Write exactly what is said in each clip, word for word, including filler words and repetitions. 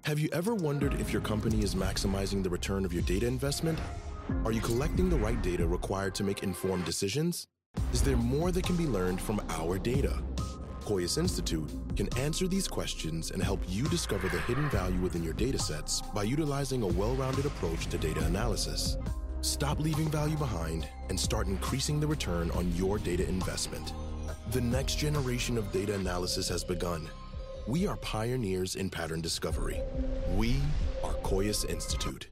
Have you ever wondered if your company is maximizing the return of your data investment? Are you collecting the right data required to make informed decisions? Is there more that can be learned from our data? Koyas Institute can answer these questions and help you discover the hidden value within your data sets by utilizing a well-rounded approach to data analysis. Stop leaving value behind and start increasing the return on your data investment. The next generation of data analysis has begun. We are pioneers in pattern discovery. We are Koyas Institute.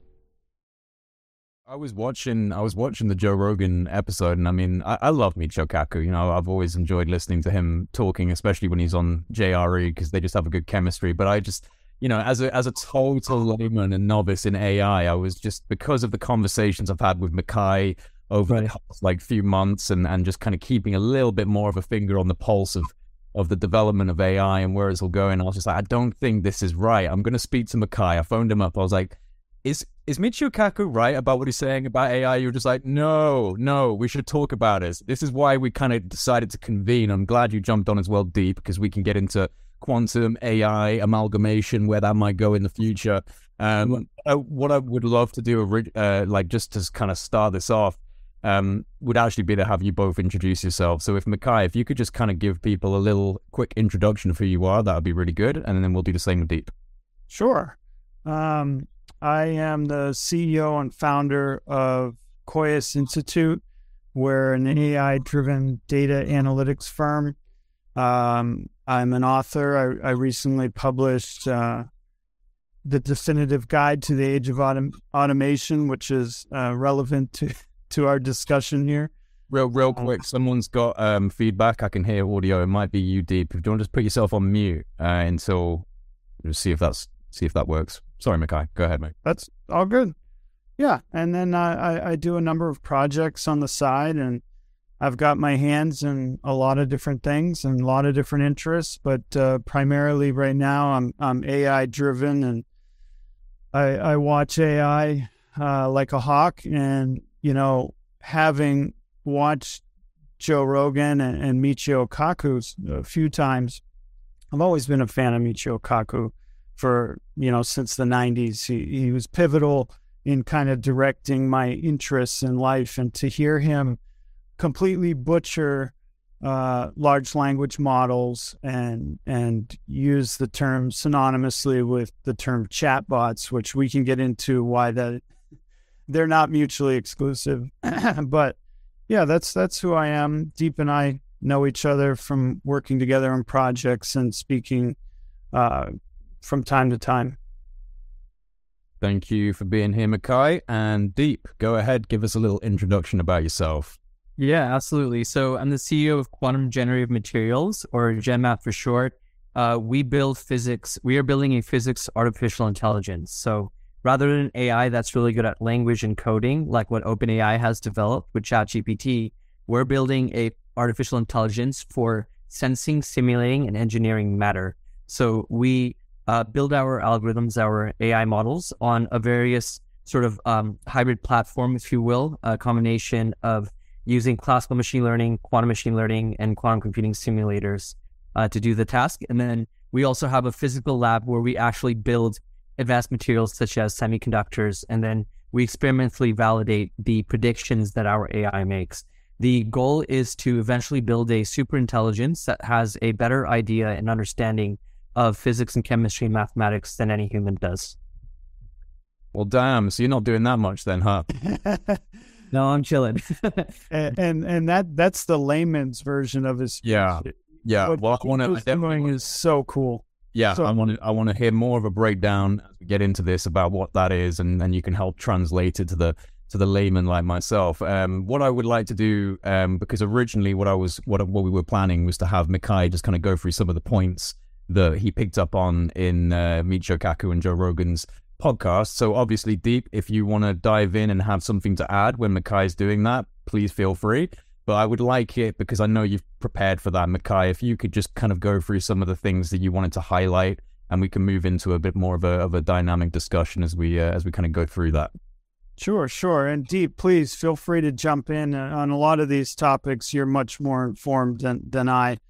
I was watching I was watching the Joe Rogan episode, and I mean, I, I love Michio Kaku. You know, I've always enjoyed listening to him talking, especially when he's on J R E, because they just have a good chemistry. But I just, you know, as a as a total layman and novice in A I, I was just, because of the conversations I've had with Mikhail over right. the last, like few months, and, and just kind of keeping a little bit more of a finger on the pulse of of the development of A I and where it's all going. I was just like, I don't think this is right. I'm going to speak to Mikhail. I phoned him up. I was like, is is Michio Kaku right about what he's saying about A I? You're just like, no, no, we should talk about it. This is why we kind of decided to convene. I'm glad you jumped on as well, Deep, because we can get into quantum A I amalgamation, where that might go in the future. Um, uh, what I would love to do, uh, like just to kind of start this off, um, would actually be to have you both introduce yourself. So if Mikhail, if you could just kind of give people a little quick introduction of who you are, that would be really good. And then we'll do the same with Deep. Sure. Um, I am the C E O and founder of Koyas Institute. We're an A I-driven data analytics firm. Um, I'm an author. I, I recently published uh, The Definitive Guide to the Age of Autom- Automation, which is uh, relevant to, to our discussion here. Real, real quick, someone's got um, feedback. I can hear audio. It might be you, Deep. If you want to just put yourself on mute uh, until just see if that's see if that works. Sorry, Mikhail. Go ahead, mate. That's all good. Yeah, and then uh, I, I do a number of projects on the side, and I've got my hands in a lot of different things and a lot of different interests, but uh, primarily right now I'm I'm A I driven, and I, I watch A I uh, like a hawk. And you know, having watched Joe Rogan and, and Michio Kaku a few times, I've always been a fan of Michio Kaku. For, you know, since the nineties, he, he was pivotal in kind of directing my interests in life. And to hear him completely butcher uh, large language models and and use the term synonymously with the term chatbots, which we can get into why that they're not mutually exclusive. But yeah, that's that's who I am. Deep and I know each other from working together on projects and speaking uh from time to time. Thank you for being here, Mikhail. And Deep, go ahead, give us a little introduction about yourself. Yeah, absolutely. So I'm the C E O of Quantum Generative Materials, or GenMat for short. Uh, we build physics. We are building a physics artificial intelligence. So rather than A I that's really good at language and coding, like what OpenAI has developed with ChatGPT, we're building a artificial intelligence for sensing, simulating, and engineering matter. So we Uh, build our algorithms, our A I models on a various sort of um, hybrid platform, if you will, a combination of using classical machine learning, quantum machine learning, and quantum computing simulators uh, to do the task. And then we also have a physical lab where we actually build advanced materials such as semiconductors, and then we experimentally validate the predictions that our A I makes. The goal is to eventually build a super intelligence that has a better idea and understanding of physics and chemistry and mathematics than any human does. Well, damn. So you're not doing that much then, huh? No, I'm chilling. and, and and that that's the layman's version of his. Yeah, yeah. What well, I want to. Doing is so cool. Yeah, so, I want to. I want to hear more of a breakdown as we get into this about what that is, and and you can help translate it to the to the layman like myself. Um, what I would like to do, um, because originally what I was what what we were planning was to have Mikhail just kind of go through some of the points that he picked up on in uh, Michio Kaku and Joe Rogan's podcast. So obviously, Deep, if you want to dive in and have something to add when Mikhail's doing that, please feel free. But I would like it, because I know you've prepared for that, Mikhail, if you could just kind of go through some of the things that you wanted to highlight, and we can move into a bit more of a of a dynamic discussion as we uh, as we kind of go through that. Sure, sure. And Deep, please feel free to jump in on a lot of these topics. You're much more informed than than I.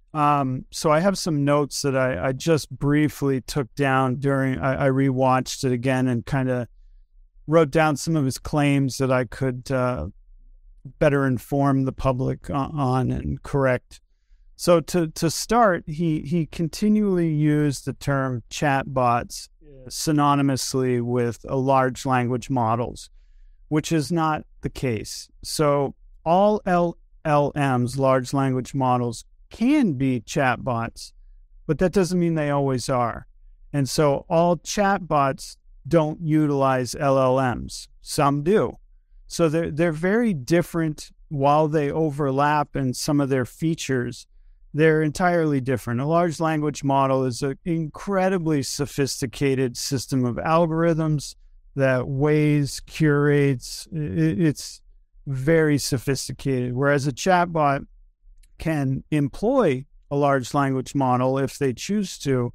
Um, so I have some notes that I, I just briefly took down during, I, I rewatched it again and kind of wrote down some of his claims that I could uh, better inform the public on and correct. So to, to start, he, he continually used the term chatbots synonymously with a large language models, which is not the case. So all L L Ms, large language models, can be chatbots, but that doesn't mean they always are. And so all chatbots don't utilize L L Ms. Some do. So they're, they're very different. While they overlap in some of their features, they're entirely different. A large language model is an incredibly sophisticated system of algorithms that weighs, curates. It's very sophisticated, whereas a chatbot can employ a large language model if they choose to,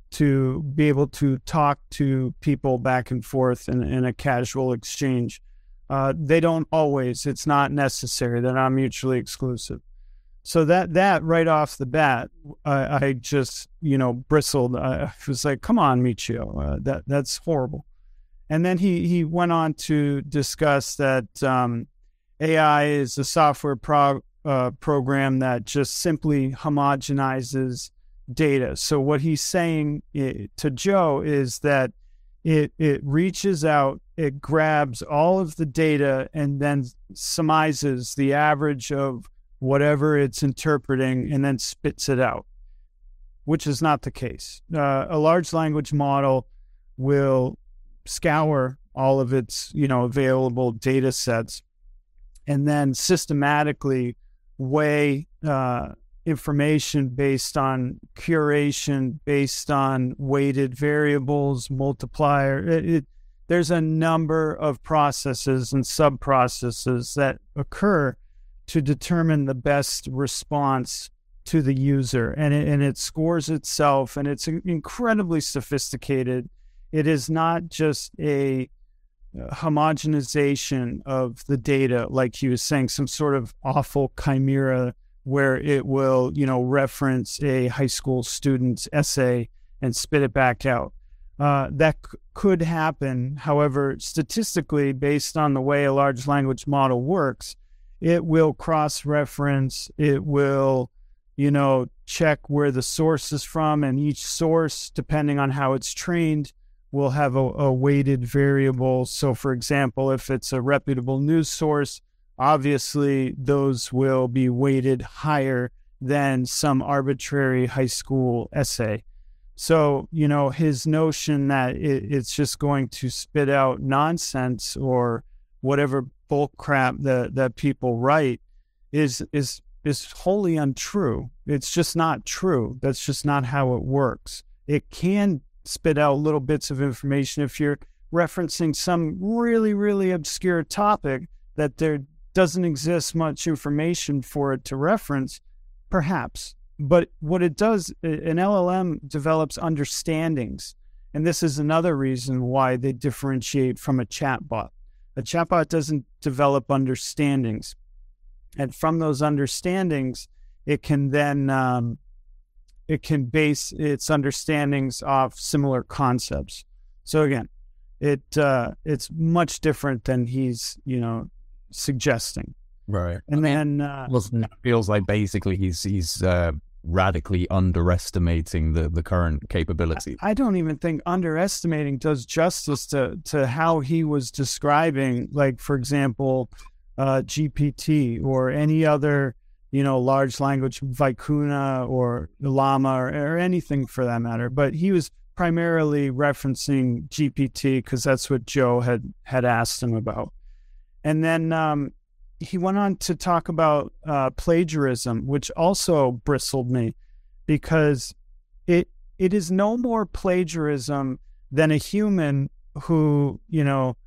to be able to talk to people back and forth in, in a casual exchange. Uh, they don't always. It's not necessary. They're not mutually exclusive. So that that right off the bat, I, I just, you know, bristled. I was like, come on, Michio, uh, that that's horrible. And then he, he went on to discuss that um, A I is a software prog- uh, program that just simply homogenizes data. So what he's saying to Joe is that it it reaches out, it grabs all of the data and then surmises the average of whatever it's interpreting and then spits it out, which is not the case. Uh, a large language model will scour all of its, you know, available data sets and then systematically weigh uh, information based on curation, based on weighted variables, multiplier. It, it, there's a number of processes and sub-processes that occur to determine the best response to the user. And it, and it scores itself, and it's incredibly sophisticated. It is not just a homogenization of the data, like he was saying, some sort of awful chimera where it will, you know, reference a high school student's essay and spit it back out. Uh, that c- could happen. However, statistically, based on the way a large language model works, it will cross-reference, it will, you know, check where the source is from, and each source, depending on how it's trained, will have a, a weighted variable. So, for example, if it's a reputable news source, obviously those will be weighted higher than some arbitrary high school essay. So, you know, his notion that it, it's just going to spit out nonsense or whatever bull crap that, that people write is is is wholly untrue. It's just not true. That's just not how it works. It can spit out little bits of information if you're referencing some really, really obscure topic that there doesn't exist much information for it to reference, perhaps. But what it does, an L L M develops understandings. And this is another reason why they differentiate from a chatbot. A chatbot doesn't develop understandings. And from those understandings, it can then um, it can base its understandings off similar concepts. So again, it uh, it's much different than he's, you know, suggesting. Right. And then uh, well, it feels like basically he's he's uh, radically underestimating the, the current capability. I don't even think underestimating does justice to, to how he was describing, like, for example, uh, G P T or any other, you know, large language, Vicuna or Llama or, or anything for that matter. But he was primarily referencing G P T because that's what Joe had, had asked him about. And then um, he went on to talk about uh, plagiarism, which also bristled me because it it is no more plagiarism than a human who, you know,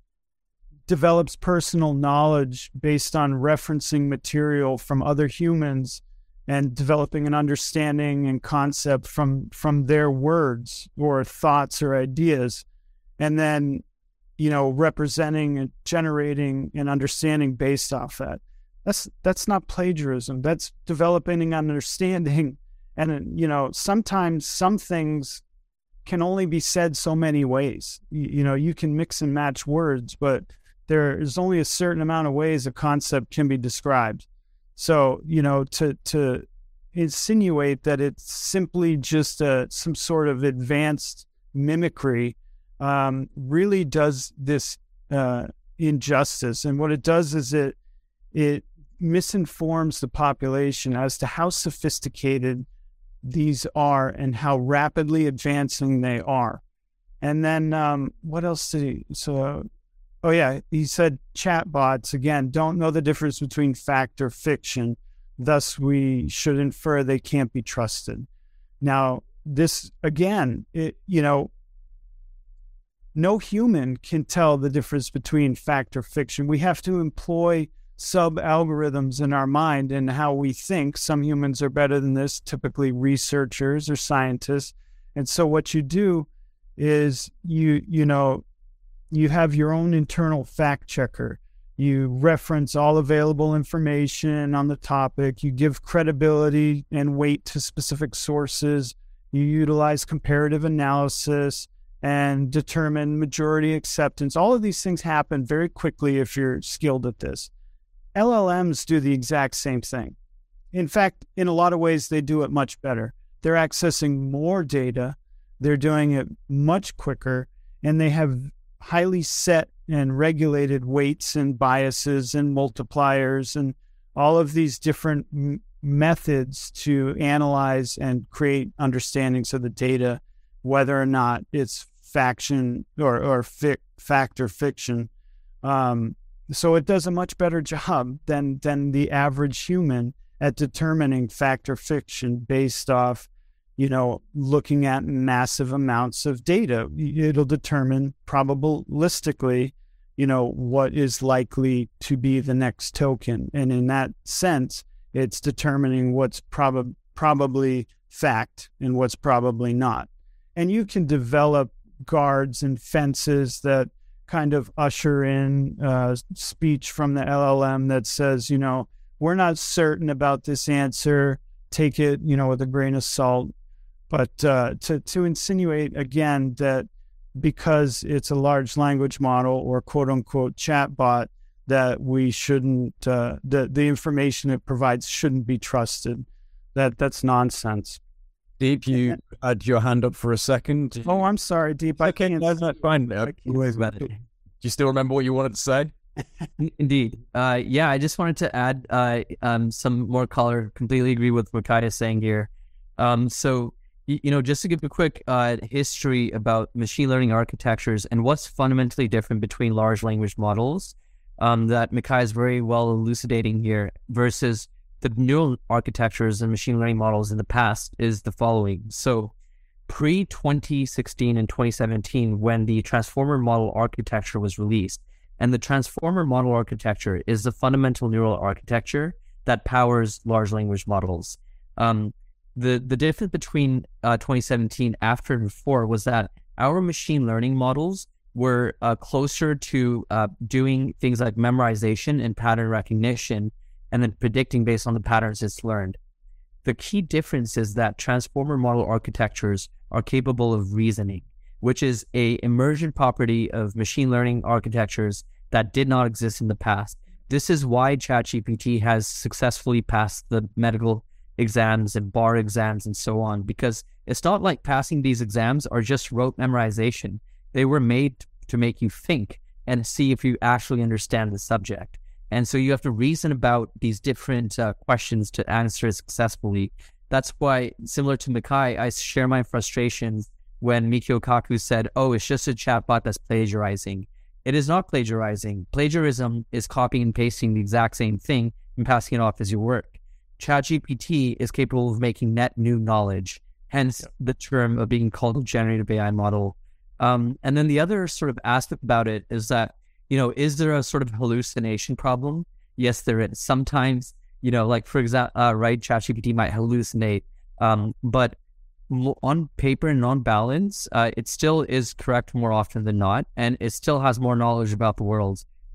develops personal knowledge based on referencing material from other humans and developing an understanding and concept from from their words or thoughts or ideas, and then, you know, representing and generating an understanding based off that. That's that's not plagiarism. That's developing an understanding. And, you know, sometimes some things can only be said so many ways. You, you know, you can mix and match words, but there is only a certain amount of ways a concept can be described. So, you know, to to insinuate that it's simply just a, some sort of advanced mimicry um, really does this uh, injustice. And what it does is it it misinforms the population as to how sophisticated these are and how rapidly advancing they are. And then um, what else did he, so, oh yeah, he said chatbots, again, don't know the difference between fact or fiction. Thus, we should infer they can't be trusted. Now, this, again, it, you know, no human can tell the difference between fact or fiction. We have to employ sub-algorithms in our mind and how we think. Some humans are better than this, typically researchers or scientists. And so what you do is you, you know, you have your own internal fact checker. You reference all available information on the topic. You give credibility and weight to specific sources. You utilize comparative analysis and determine majority acceptance. All of these things happen very quickly if you're skilled at this. L L Ms do the exact same thing. In fact, in a lot of ways, they do it much better. They're accessing more data. They're doing it much quicker, and they have highly set and regulated weights and biases and multipliers and all of these different m- methods to analyze and create understandings of the data, whether or not it's faction or, or fic, fact or fiction. Um, So it does a much better job than than the average human at determining fact or fiction based off, you know, looking at massive amounts of data. It'll determine probabilistically, you know, what is likely to be the next token. And in that sense, it's determining what's prob- probably fact and what's probably not. And you can develop guards and fences that kind of usher in uh, speech from the L L M that says, you know, we're not certain about this answer. Take it, you know, with a grain of salt. But uh, to, to insinuate, again, that because it's a large language model or quote unquote chatbot, that we shouldn't, uh, that the information it provides shouldn't be trusted, that that's nonsense. Deep, you had your hand up for a second. Oh, I'm sorry, Deep. I okay, can't. no, that's fine. I can't. Do you still remember what you wanted to say? Indeed. Uh, yeah, I just wanted to add uh, um, some more color. Completely agree with what Kai is saying here. Um, so, you, you know, just to give a quick uh, history about machine learning architectures and what's fundamentally different between large language models um, that Mikhail is very well elucidating here versus the neural architectures and machine learning models in the past is the following. So pre twenty sixteen and twenty seventeen, when the transformer model architecture was released, and the transformer model architecture is the fundamental neural architecture that powers large language models. Um, the, the difference between uh, twenty seventeen, after and before, was that our machine learning models were uh, closer to uh, doing things like memorization and pattern recognition, and then predicting based on the patterns it's learned. The key difference is that transformer model architectures are capable of reasoning, which is a emergent property of machine learning architectures that did not exist in the past. This is why ChatGPT has successfully passed the medical exams and bar exams and so on, because it's not like passing these exams are just rote memorization. They were made to make you think and see if you actually understand the subject. And so you have to reason about these different uh, questions to answer it successfully. That's why, similar to Mikhail, I share my frustrations when Mikio Kaku said, oh, it's just a chatbot that's plagiarizing. It is not plagiarizing. Plagiarism is copying and pasting the exact same thing and passing it off as your work. ChatGPT is capable of making net new knowledge, hence yep. the term of being called a generative A I model. Um, and then the other sort of aspect about it is that, you know, is there a sort of hallucination problem? Yes, there is. Sometimes, you know, like for example, uh, right, ChatGPT might hallucinate, um, but on paper and on balance, uh, it still is correct more often than not, and it still has more knowledge about the world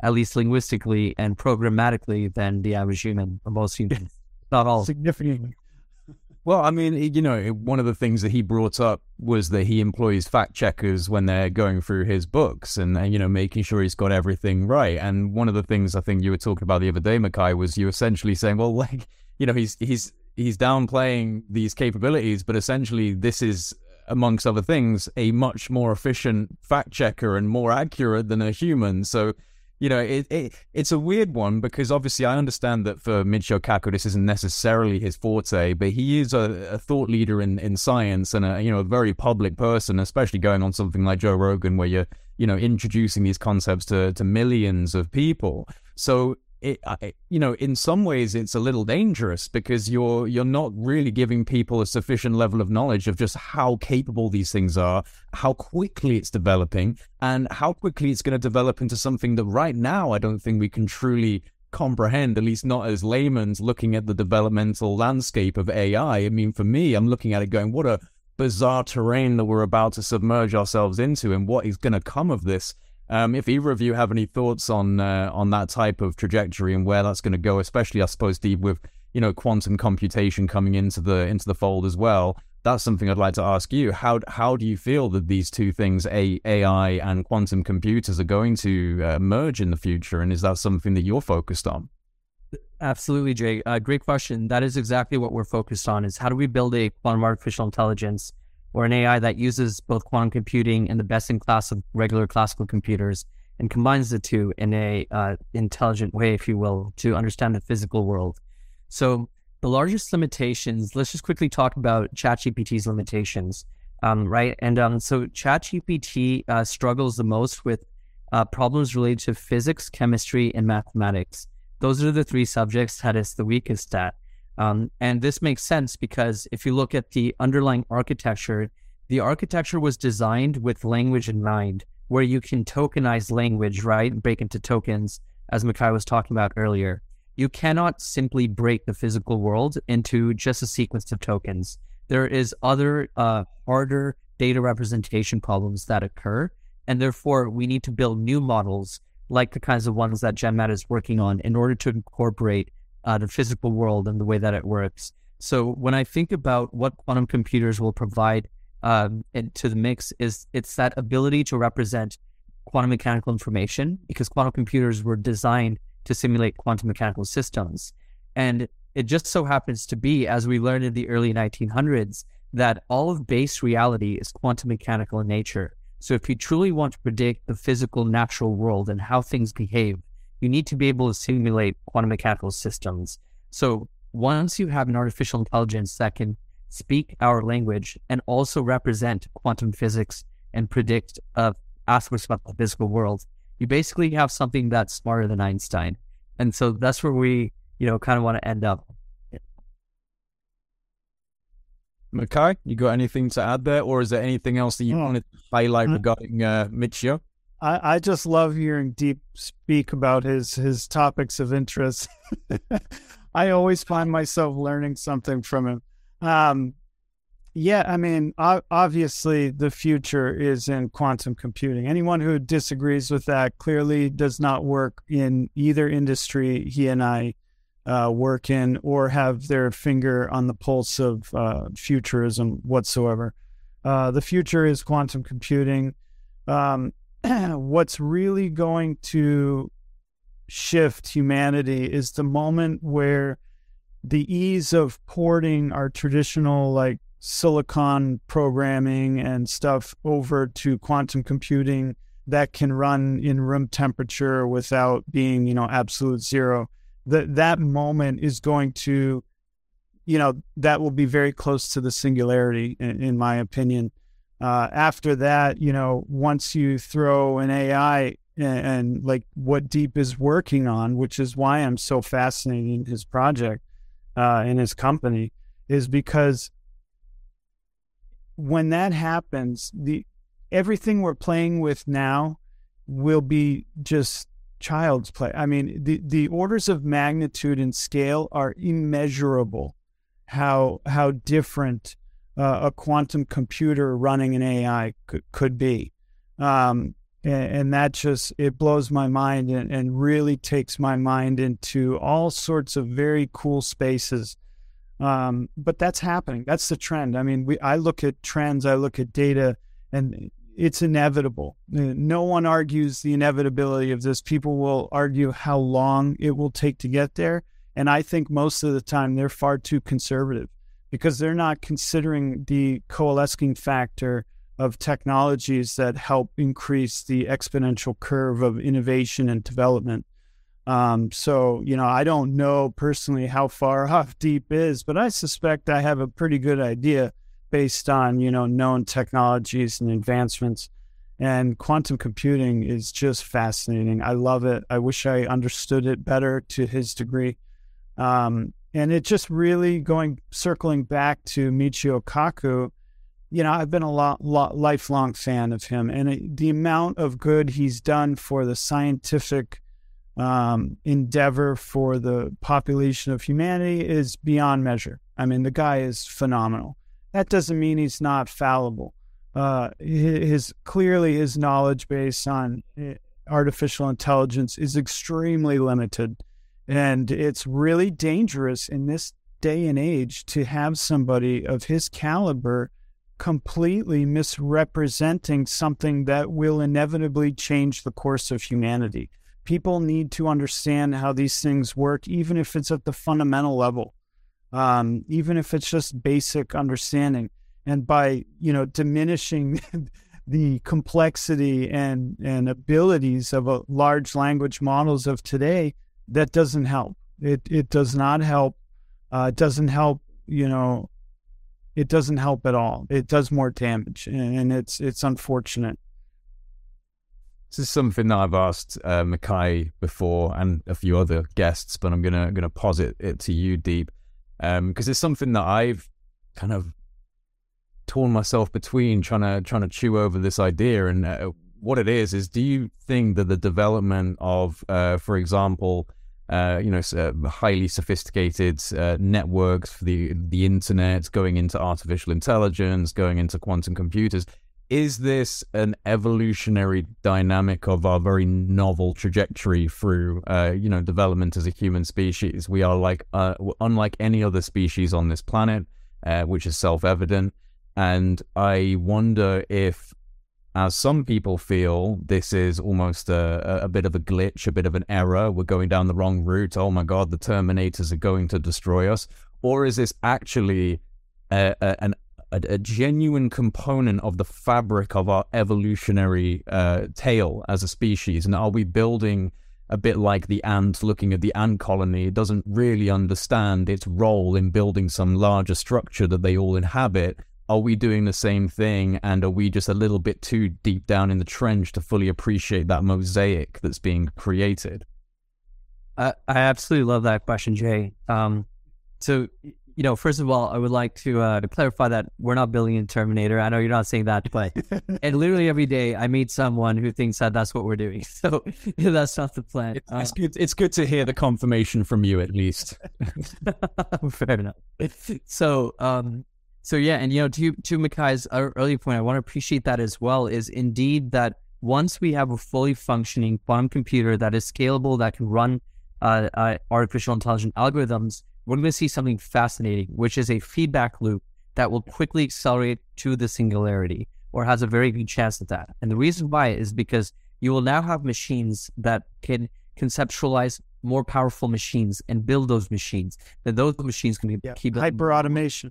at least linguistically and programmatically, than the average human, or most humans. Not all. Significantly. Well, I mean, you know, one of the things that he brought up was that he employs fact checkers when they're going through his books and, and, you know, making sure he's got everything right. And one of the things I think you were talking about the other day, Mikhail, was you essentially saying, well, like, you know, he's he's he's downplaying these capabilities, but essentially this is, amongst other things, a much more efficient fact checker and more accurate than a human. So, you know, it, it it's a weird one, because obviously I understand that for Michio Kaku, this isn't necessarily his forte, but he is a, a thought leader in, in science and a, you know, a very public person, especially going on something like Joe Rogan, where you're, you know, introducing these concepts to, to millions of people. So, It, it, you know, in some ways it's a little dangerous, because you're you're not really giving people a sufficient level of knowledge of just how capable these things are, how quickly it's developing, and how quickly it's going to develop into something that right now I don't think we can truly comprehend, at least not as laymen looking at the developmental landscape of A I. I mean, for me, I'm looking at it going, what a bizarre terrain that we're about to submerge ourselves into, and what is going to come of this. Um, if either of you have any thoughts on uh, on that type of trajectory and where that's going to go, especially, I suppose, Steve, with, you know, quantum computation coming into the into the fold as well, that's something I'd like to ask you. How how do you feel that these two things, A I and quantum computers, are going to uh, merge in the future, and is that something that you're focused on? Absolutely, Jay. Uh, great question. That is exactly what we're focused on, is how do we build a quantum artificial intelligence, or an A I that uses both quantum computing and the best in class of regular classical computers, and combines the two in a uh, intelligent way, if you will, to understand the physical world. So the largest limitations, let's just quickly talk about ChatGPT's limitations, um, right? And um, so ChatGPT uh, struggles the most with uh, problems related to physics, chemistry, and mathematics. Those are the three subjects that it's the weakest at. Um, and this makes sense, because if you look at the underlying architecture, the architecture was designed with language in mind, where you can tokenize language, right? Break into tokens, as Mikhail was talking about earlier. You cannot simply break the physical world into just a sequence of tokens. There is other uh, harder data representation problems that occur, and therefore we need to build new models like the kinds of ones that GenMat is working on in order to incorporate Uh, the physical world and the way that it works. So when I think about what quantum computers will provide um, to the mix, is it's that ability to represent quantum mechanical information, because quantum computers were designed to simulate quantum mechanical systems. And it just so happens to be, as we learned in the early nineteen hundreds, that all of base reality is quantum mechanical in nature. So if you truly want to predict the physical natural world and how things behave, you need to be able to simulate quantum mechanical systems. So once you have an artificial intelligence that can speak our language and also represent quantum physics and predict uh, aspects about the physical world, you basically have something that's smarter than Einstein. And so that's where we, you know, kind of want to end up. Mikhail, you got anything to add there, or is there anything else that you oh. wanted to highlight regarding uh, Michio? I, I just love hearing Deep speak about his his topics of interest. I always find myself learning something from him. Um, yeah, I mean, obviously the future is in quantum computing. Anyone who disagrees with that clearly does not work in either industry he and I uh, work in, or have their finger on the pulse of uh, futurism whatsoever. Uh, the future is quantum computing. Um, What's really going to shift humanity is the moment where the ease of porting our traditional, like, silicon programming and stuff over to quantum computing that can run in room temperature without being, you know, absolute zero. That that moment is going to, you know, that will be very close to the singularity, in, in my opinion. Uh, after that, you know, once you throw an A I and, and like what Deep is working on, which is why I'm so fascinated in his project, uh, in his company, is because when that happens, the everything we're playing with now will be just child's play. I mean, the, the orders of magnitude and scale are immeasurable. How how different Uh, a quantum computer running an A I could, could be. Um, And, and that just, it blows my mind and, and really takes my mind into all sorts of very cool spaces. Um, but that's happening. That's the trend. I mean, we, I look at trends, I look at data, and it's inevitable. No one argues the inevitability of this. People will argue how long it will take to get there. And I think most of the time they're far too conservative because they're not considering the coalescing factor of technologies that help increase the exponential curve of innovation and development. Um, so, you know, I don't know personally how far off deep is, but I suspect I have a pretty good idea based on, you know, known technologies and advancements. And quantum computing is just fascinating. I love it. I wish I understood it better to his degree. Um, and it just really going, circling back to Michio Kaku, you know, I've been a lot, lot, lifelong fan of him, and it, the amount of good he's done for the scientific um, endeavor for the population of humanity is beyond measure. I mean, the guy is phenomenal. That doesn't mean he's not fallible. Uh, his clearly his knowledge base on artificial intelligence is extremely limited, and it's really dangerous in this day and age to have somebody of his caliber completely misrepresenting something that will inevitably change the course of humanity. People need to understand how these things work, even if it's at the fundamental level, um, even if it's just basic understanding. And by, you know, diminishing the complexity and, and abilities of a large language models of today, that doesn't help. It it does not help. Uh, it doesn't help, you know, it doesn't help at all. It does more damage, and it's it's unfortunate. This is something that I've asked uh, Mikhail before and a few other guests, but I'm gonna gonna posit it to you, Deep, because um, it's something that I've kind of torn myself between trying to trying to chew over this idea. And uh, what it is is, do you think that the development of, uh, for example, Uh, you know, uh, highly sophisticated uh, networks for the the internet, going into artificial intelligence, going into quantum computers, is this an evolutionary dynamic of our very novel trajectory through, uh, you know, development as a human species? We are like, uh, unlike any other species on this planet, uh, which is self-evident. And I wonder if, as some people feel, this is almost a, a bit of a glitch, a bit of an error. We're going down the wrong route. Oh my God, the Terminators are going to destroy us. Or is this actually a, a, an, a, a genuine component of the fabric of our evolutionary uh, tale as a species? And are we building a bit like the ant, looking at the ant colony? It doesn't really understand its role in building some larger structure that they all inhabit. Are we doing the same thing, and are we just a little bit too deep down in the trench to fully appreciate that mosaic that's being created? Uh, I absolutely love that question, Jay. Um, so, you know, first of all, I would like to, uh, to clarify that we're not building a Terminator. I know you're not saying that, but and literally every day I meet someone who thinks that that's what we're doing. So that's not the plan. It's, uh, it's good. It's good to hear the confirmation from you, at least. Fair enough. So, um, So yeah, and you know, to to Mikhail's earlier point, I want to appreciate that as well, is indeed that once we have a fully functioning quantum computer that is scalable, that can run uh, uh, artificial intelligent algorithms, we're going to see something fascinating, which is a feedback loop that will quickly accelerate to the singularity, or has a very good chance at that. And the reason why is because you will now have machines that can conceptualize more powerful machines and build those machines. Then those machines can be yeah. keep hyper automation.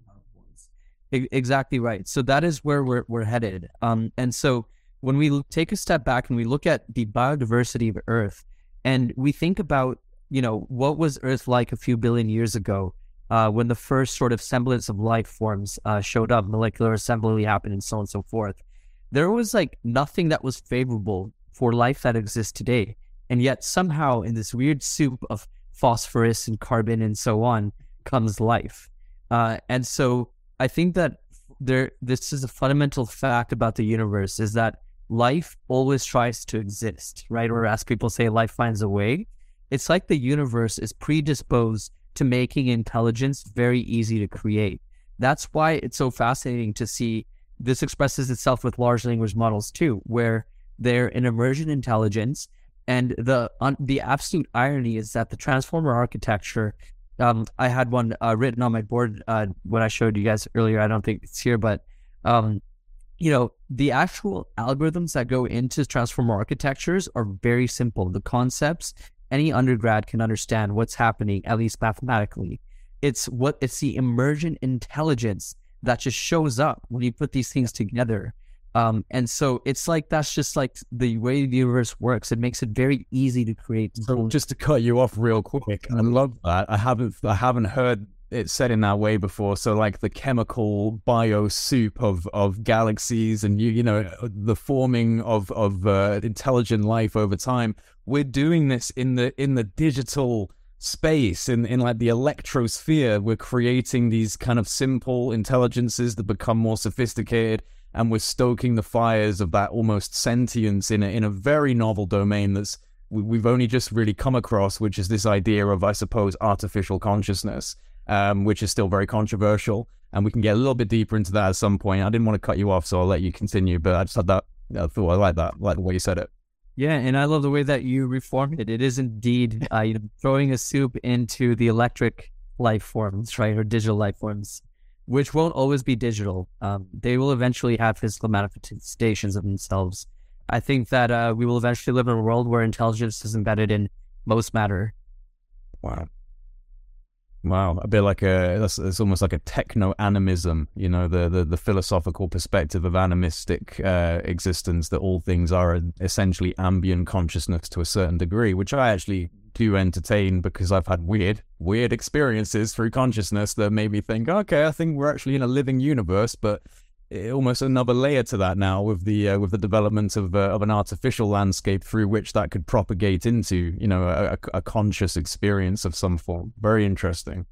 Exactly right. So that is where we're we're headed. Um, and so when we take a step back and we look at the biodiversity of Earth, and we think about, you know, what was Earth like a few billion years ago, uh, when the first sort of semblance of life forms uh, showed up, molecular assembly happened, and so on and so forth. There was like nothing that was favorable for life that exists today, and yet somehow in this weird soup of phosphorus and carbon and so on comes life. Uh, and so I think that there, this is a fundamental fact about the universe, is that life always tries to exist, right? Or as people say, life finds a way. It's like the universe is predisposed to making intelligence very easy to create. That's why it's so fascinating to see this expresses itself with large language models too, where They're an emergent intelligence. And the un, the absolute irony is that the transformer architecture, um, I had one uh, written on my board uh, when I showed you guys earlier. I don't think it's here, but um, you know, the actual algorithms that go into transformer architectures are very simple. The concepts, any undergrad can understand what's happening, at least mathematically. It's what it's the emergent intelligence that just shows up when you put these things together. Um, and so it's like, that's just like the way the universe works. It makes it very easy to create. So just to cut you off real quick, I love that. I haven't, I haven't heard it said in that way before. So like the chemical bio soup of, of galaxies and you, you know, the forming of, of, uh, intelligent life over time. We're doing this in the, in the digital space, in, in like the electrosphere. We're creating these kind of simple intelligences that become more sophisticated. And we're stoking the fires of that almost sentience in a, in a very novel domain that's we, we've only just really come across, which is this idea of, I suppose, artificial consciousness, um, which is still very controversial. And we can get a little bit deeper into that at some point. I didn't want to cut you off, so I'll let you continue. But I just had that, I thought I like that, I like the way you said it. Yeah, and I love the way that you reformed it. It is indeed uh, you know, throwing a soup into the electric life forms, right, or digital life forms, which won't always be digital. Um, they will eventually have physical manifestations of themselves. I think that uh, we will eventually live in a world where intelligence is embedded in most matter. Wow. Wow. A bit like a, that's, it's almost like a techno-animism, you know, the, the, the philosophical perspective of animistic uh, existence, that all things are essentially ambient consciousness to a certain degree, which I actually do entertain because I've had weird, weird experiences through consciousness that made me think, okay, I think we're actually in a living universe, but almost another layer to that now with the uh, with the development of uh, of an artificial landscape through which that could propagate into, you know, a, a conscious experience of some form. Very interesting.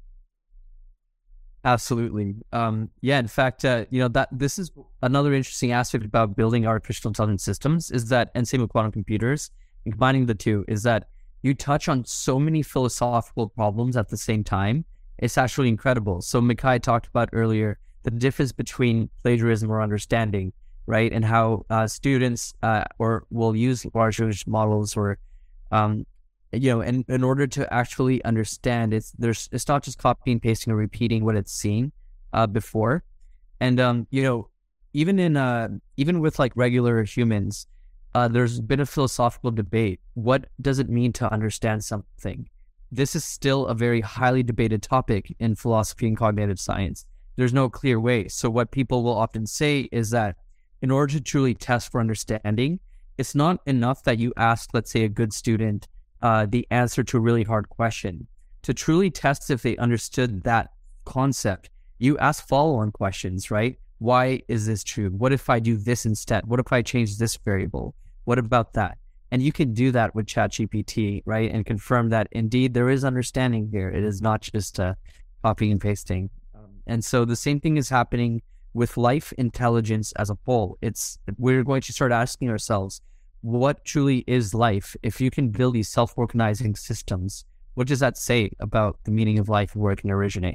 Absolutely. Um, yeah, in fact, uh, you know, that this is another interesting aspect about building artificial intelligence systems is that, and same with quantum computers, and combining the two, is that you touch on so many philosophical problems at the same time. It's actually incredible. So Mikhail talked about earlier the difference between plagiarism or understanding, right? And how uh, students uh, or will use large language models or, um, you know, in, in order to actually understand, it's there's it's not just copying, pasting, or repeating what it's seen uh, before. And, um, you know, even in uh, even with like regular humans, Uh, there's been a philosophical debate. What does it mean to understand something? This is still a very highly debated topic in philosophy and cognitive science. There's no clear way. So what people will often say is that in order to truly test for understanding, it's not enough that you ask, let's say, a good student uh, the answer to a really hard question. To truly test if they understood that concept, you ask follow-on questions, right? Why is this true? What if I do this instead? What if I change this variable? What about that? And you can do that with ChatGPT, right? And confirm that indeed there is understanding here. It is not just uh, copying and pasting. Um, and so the same thing is happening with life intelligence as a whole. It's we're going to start asking ourselves, what truly is life? If you can build these self-organizing systems, what does that say about the meaning of life and where it can originate?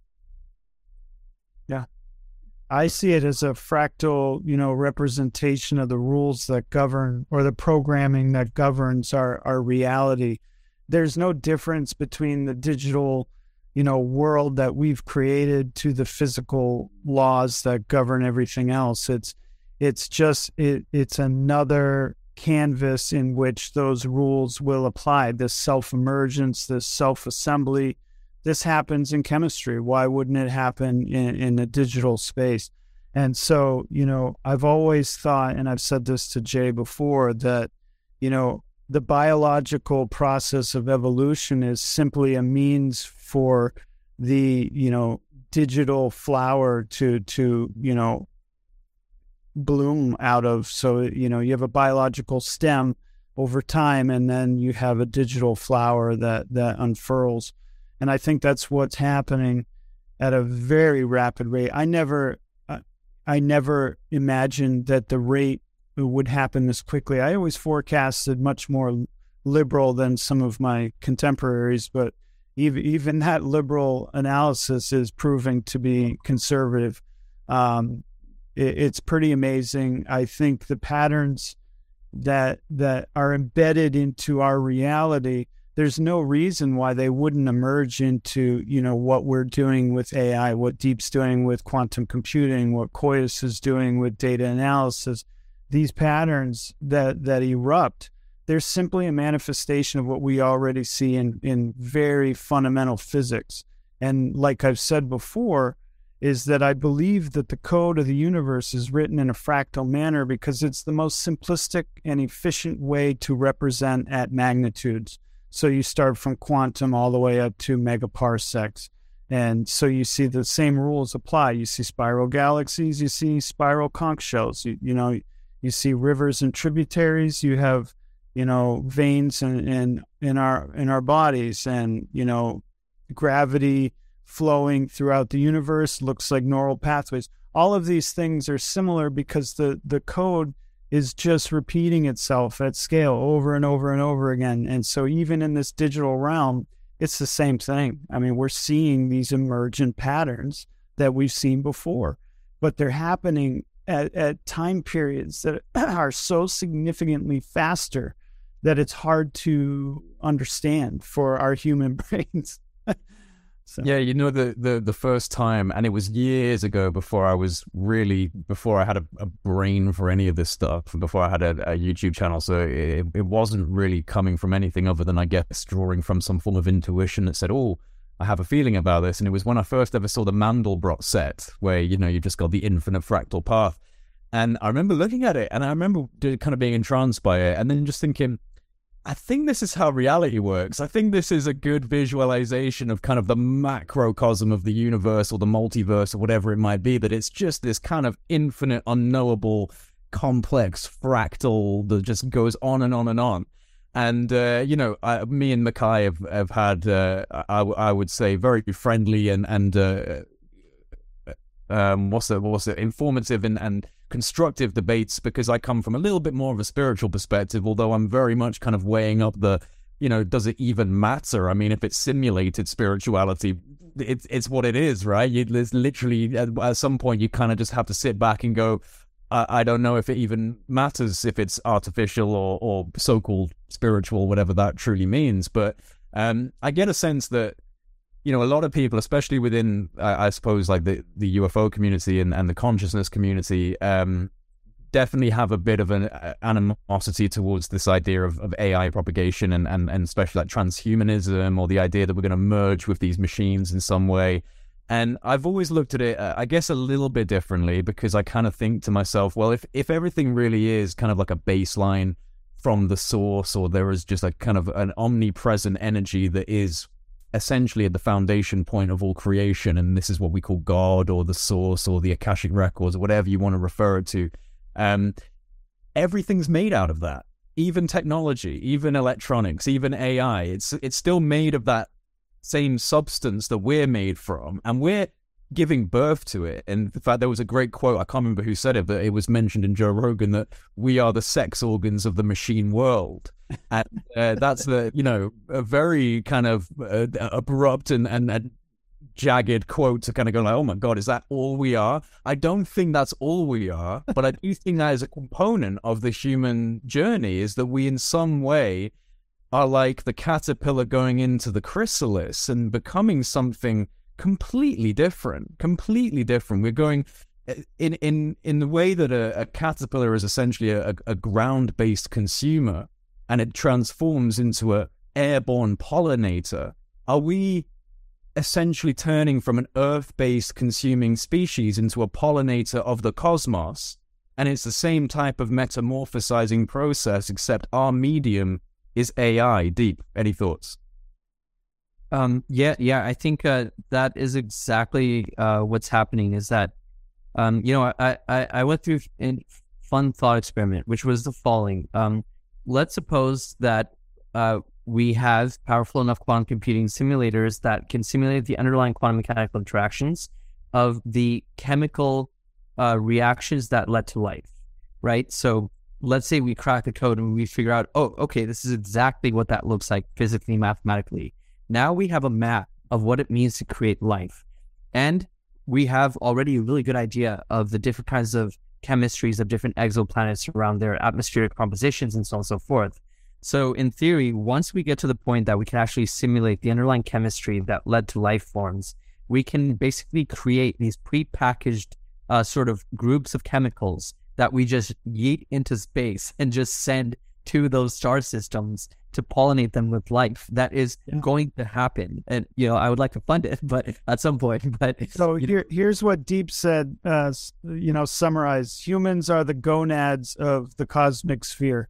Yeah. I see it as a fractal, you know, representation of the rules that govern, or the programming that governs our, our reality. There's no difference between the digital, you know, world that we've created to the physical laws that govern everything else. It's, it's just, it, it's another canvas in which those rules will apply. This self-emergence, this self-assembly. This happens in chemistry. Why wouldn't it happen in, in a digital space? And so, you know, I've always thought, and I've said this to Jay before, that, you know, the biological process of evolution is simply a means for the, you know, digital flower to, to, you know, bloom out of. So, you know, you have a biological stem over time, and then you have a digital flower that, that unfurls. And I think that's what's happening at a very rapid rate. I never, uh, I never imagined that the rate would happen this quickly. I always forecasted much more liberal than some of my contemporaries, but even even that liberal analysis is proving to be conservative. Um, it, it's pretty amazing. I think the patterns that that are embedded into our reality, there's no reason why they wouldn't emerge into, you know, what we're doing with A I, what Deep's doing with quantum computing, what Kois is doing with data analysis. These patterns that, that erupt, they're simply a manifestation of what we already see in, in very fundamental physics. And like I've said before, is that I believe that the code of the universe is written in a fractal manner because it's the most simplistic and efficient way to represent at magnitudes. So you start from quantum all the way up to megaparsecs. And so you see the same rules apply. You see spiral galaxies, you see spiral conch shells, you, you know, you see rivers and tributaries, you have, you know, veins in, in, in our, in our bodies, and, you know, gravity flowing throughout the universe looks like neural pathways. All of these things are similar because the, the code is just repeating itself at scale over and over and over again. And so even in this digital realm, it's the same thing. I mean, we're seeing these emergent patterns that we've seen before, but they're happening at, at time periods that are so significantly faster that it's hard to understand for our human brains. So. Yeah, you know, the, the the first time, and it was years ago before I was really, before I had a, a brain for any of this stuff, before I had a, a YouTube channel. So it, it wasn't really coming from anything other than, I guess, drawing from some form of intuition that said, oh, I have a feeling about this. And it was when I first ever saw the Mandelbrot set, where, you know, you just got the infinite fractal path. And I remember looking at it, and I remember kind of being entranced by it, and then just thinking, I think this is how reality works. I think this is a good visualization of kind of the macrocosm of the universe or the multiverse or whatever it might be, that it's just this kind of infinite, unknowable, complex fractal that just goes on and on and on. And, uh, you know, I, me and Mackay have, have had, uh, I, I would say, very friendly and, and uh, um, what's it, what's it, informative and, and constructive debates, because I come from a little bit more of a spiritual perspective, although I'm very much kind of weighing up the, you know, does it even matter? I mean, if it's simulated spirituality, it's it's what it is, right? You, there's literally, at, at some point, you kind of just have to sit back and go, I, I don't know if it even matters if it's artificial or, or so-called spiritual, whatever that truly means. But um, I get a sense that, you know, a lot of people, especially within, I, I suppose, like the, the U F O community and, and the consciousness community, um, definitely have a bit of an uh, animosity towards this idea of, of A I propagation and, and, and especially like transhumanism, or the idea that we're going to merge with these machines in some way. And I've always looked at it, uh, I guess, a little bit differently, because I kind of think to myself, well, if, if everything really is kind of like a baseline from the source, or there is just a kind of an omnipresent energy that is essentially at the foundation point of all creation, and this is what we call God or the source or the Akashic records or whatever you want to refer it to, um, everything's made out of that. Even technology, even electronics, even A I, it's it's still made of that same substance that we're made from, and we're giving birth to it. And in fact, there was a great quote, I can't remember who said it, but it was mentioned in Joe Rogan, that we are the sex organs of the machine world. And uh, that's the, you know, a very kind of uh, abrupt and, and, and jagged quote to kind of go like, oh my God, is that all we are? I don't think that's all we are, but I do think that is a component of the human journey, is that we in some way are like the caterpillar going into the chrysalis and becoming something completely different, completely different. We're going in in in the way that a, a caterpillar is essentially a, a ground-based consumer, and it transforms into a airborne pollinator. Are we essentially turning from an earth-based consuming species into a pollinator of the cosmos? And it's the same type of metamorphosizing process, except our medium is A I. Deep, any thoughts? Um, yeah, yeah, I think uh, that is exactly uh, what's happening. Is that, um, you know, I, I, I went through a fun thought experiment, which was the following. Um, let's suppose that uh, we have powerful enough quantum computing simulators that can simulate the underlying quantum mechanical interactions of the chemical uh, reactions that led to life, right? So let's say we crack the code and we figure out, oh, okay, this is exactly what that looks like physically, mathematically. Now we have a map of what it means to create life. And we have already a really good idea of the different kinds of chemistries of different exoplanets around their atmospheric compositions and so on and so forth. So in theory, once we get to the point that we can actually simulate the underlying chemistry that led to life forms, we can basically create these pre-packaged uh, sort of groups of chemicals that we just yeet into space and just send to those star systems to pollinate them with life. That is yeah. going to happen. And, you know, I would like to fund it, but at some point, but so here, here's what Deep said, uh, you know, summarize: humans are the gonads of the cosmic sphere.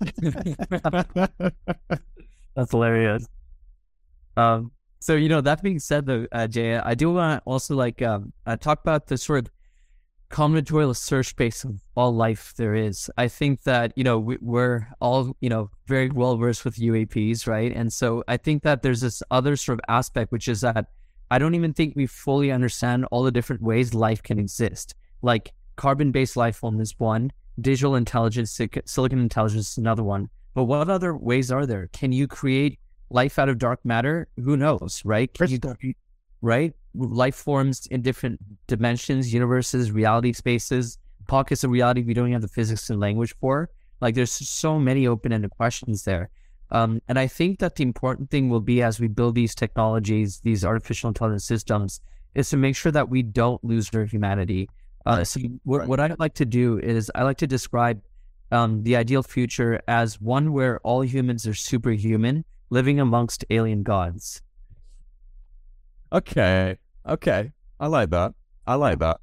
That's hilarious. Um, so, you know, that being said though, uh, Jay, I do want to also like, um, uh, talk about the sort of combinatorial search space of all life there is. I think that, you know, we, we're all, you know, very well versed with U A Ps, right? And so I think that there's this other sort of aspect, which is that I don't even think we fully understand all the different ways life can exist. Like carbon-based life form is one, digital intelligence, silicon intelligence is another one. But what other ways are there? Can you create life out of dark matter? Who knows, right? Can you, right? Life forms in different dimensions, universes, reality spaces, pockets of reality we don't have the physics and language for. Like there's so many open-ended questions there. Um, and I think that the important thing will be as we build these technologies, these artificial intelligence systems, is to make sure that we don't lose our humanity. Uh, so what, right. what I like to do is I like to describe um, the ideal future as one where all humans are superhuman, living amongst alien gods. Okay. Okay, I like that. I like that.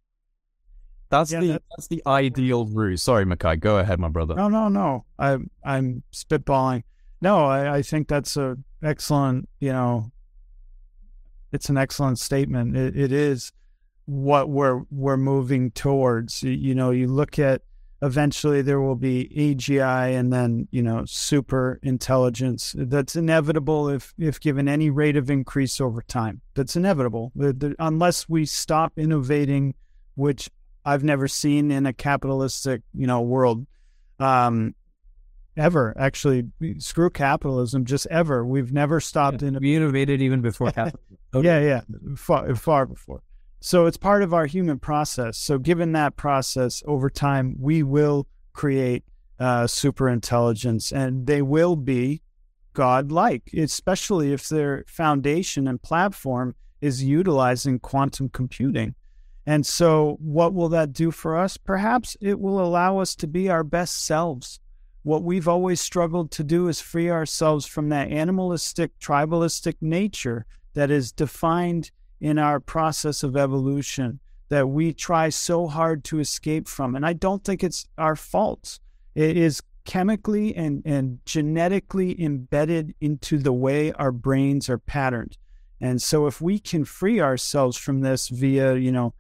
That's yeah, the that's, that's the ideal route. Sorry, Mikhail, go ahead, my brother. No, no, no. I'm I'm spitballing. No, I, I think that's a excellent. You know, it's an excellent statement. It, it is what we're we're moving towards. You know, you look at eventually there will be A G I and then, you know, super intelligence. That's inevitable if, if given any rate of increase over time. That's inevitable. The, the, unless we stop innovating, which I've never seen in a capitalistic, you know, world um, ever. Actually, screw capitalism, just ever. We've never stopped. Yeah, in we innovated even before capitalism. Okay. Yeah, yeah, far, far before. So it's part of our human process. So given that process, over time, we will create uh, super intelligence, and they will be God-like, especially if their foundation and platform is utilizing quantum computing. And so what will that do for us? Perhaps it will allow us to be our best selves. What we've always struggled to do is free ourselves from that animalistic, tribalistic nature that is defined in our process of evolution that we try so hard to escape from. And I don't think it's our fault. It is chemically and, and genetically embedded into the way our brains are patterned. And so if we can free ourselves from this via, you know,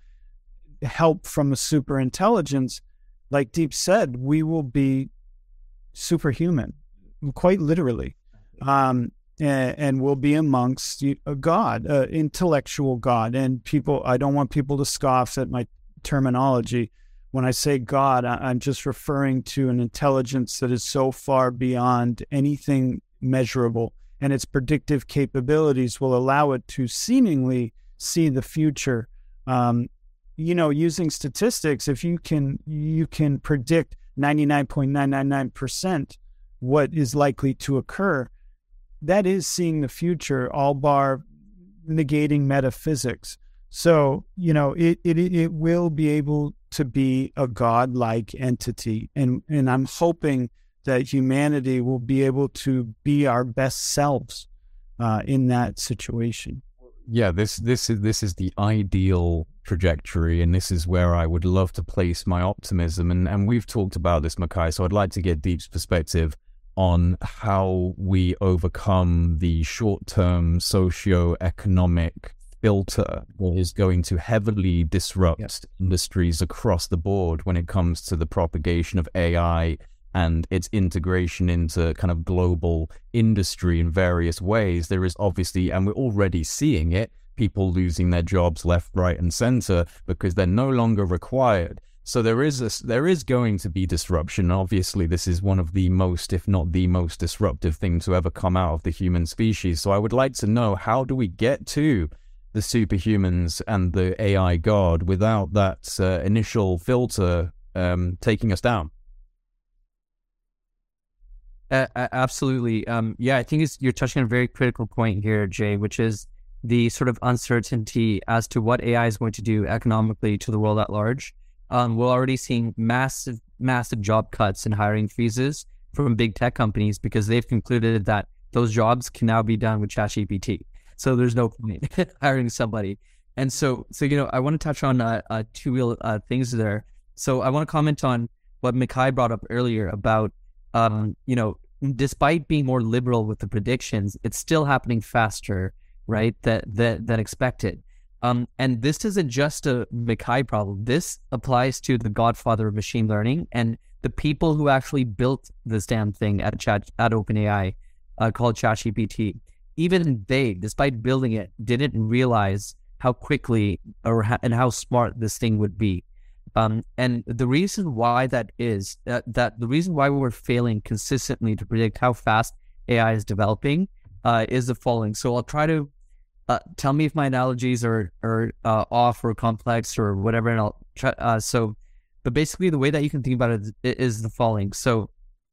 help from a super intelligence, like Deep said, we will be superhuman, quite literally. Um, And, and we'll be amongst a God, uh, intellectual God. And people, I don't want people to scoff at my terminology. When I say God, I, I'm just referring to an intelligence that is so far beyond anything measurable. And its predictive capabilities will allow it to seemingly see the future. Um, you know, using statistics, if you can, you can predict ninety-nine point nine nine nine percent what is likely to occur. That is seeing the future, all bar negating metaphysics. So, you know, it, it it will be able to be a God-like entity. And, and I'm hoping that humanity will be able to be our best selves uh, in that situation. Yeah, this this is this is the ideal trajectory, and this is where I would love to place my optimism. And, and we've talked about this, Mikhail, so I'd like to get Deep's perspective on how we overcome the short-term socio-economic filter that is going to heavily disrupt yep. industries across the board when it comes to the propagation of A I and its integration into kind of global industry in various ways. There is obviously, and we're already seeing it, people losing their jobs left, right, and center because they're no longer required. So there is a, there is going to be disruption. Obviously, this is one of the most, if not the most disruptive thing to ever come out of the human species. So I would like to know, how do we get to the superhumans and the A I God without that uh, initial filter um, taking us down. Uh, absolutely. Um, yeah, I think it's, you're touching on a very critical point here, Jay, which is the sort of uncertainty as to what A I is going to do economically to the world at large. Um, we're already seeing massive, massive job cuts and hiring freezes from big tech companies because they've concluded that those jobs can now be done with ChatGPT. So there's no point hiring somebody. And so, so you know, I want to touch on uh, uh, two real uh, things there. So I want to comment on what Mikhail brought up earlier about, um, you know, despite being more liberal with the predictions, it's still happening faster, right, that, that, than expected. Um, and this isn't just a Mikhail problem. This applies to the godfather of machine learning and the people who actually built this damn thing at Chat at OpenAI uh, called ChatGPT. Even they, despite building it, didn't realize how quickly or ha- and how smart this thing would be. Um, and the reason why that is, uh, that the reason why we're failing consistently to predict how fast A I is developing uh, is the following. So I'll try to, uh, tell me if my analogies are, are uh, off or complex or whatever, and I'll try, uh, so, but basically the way that you can think about it is, is the following. So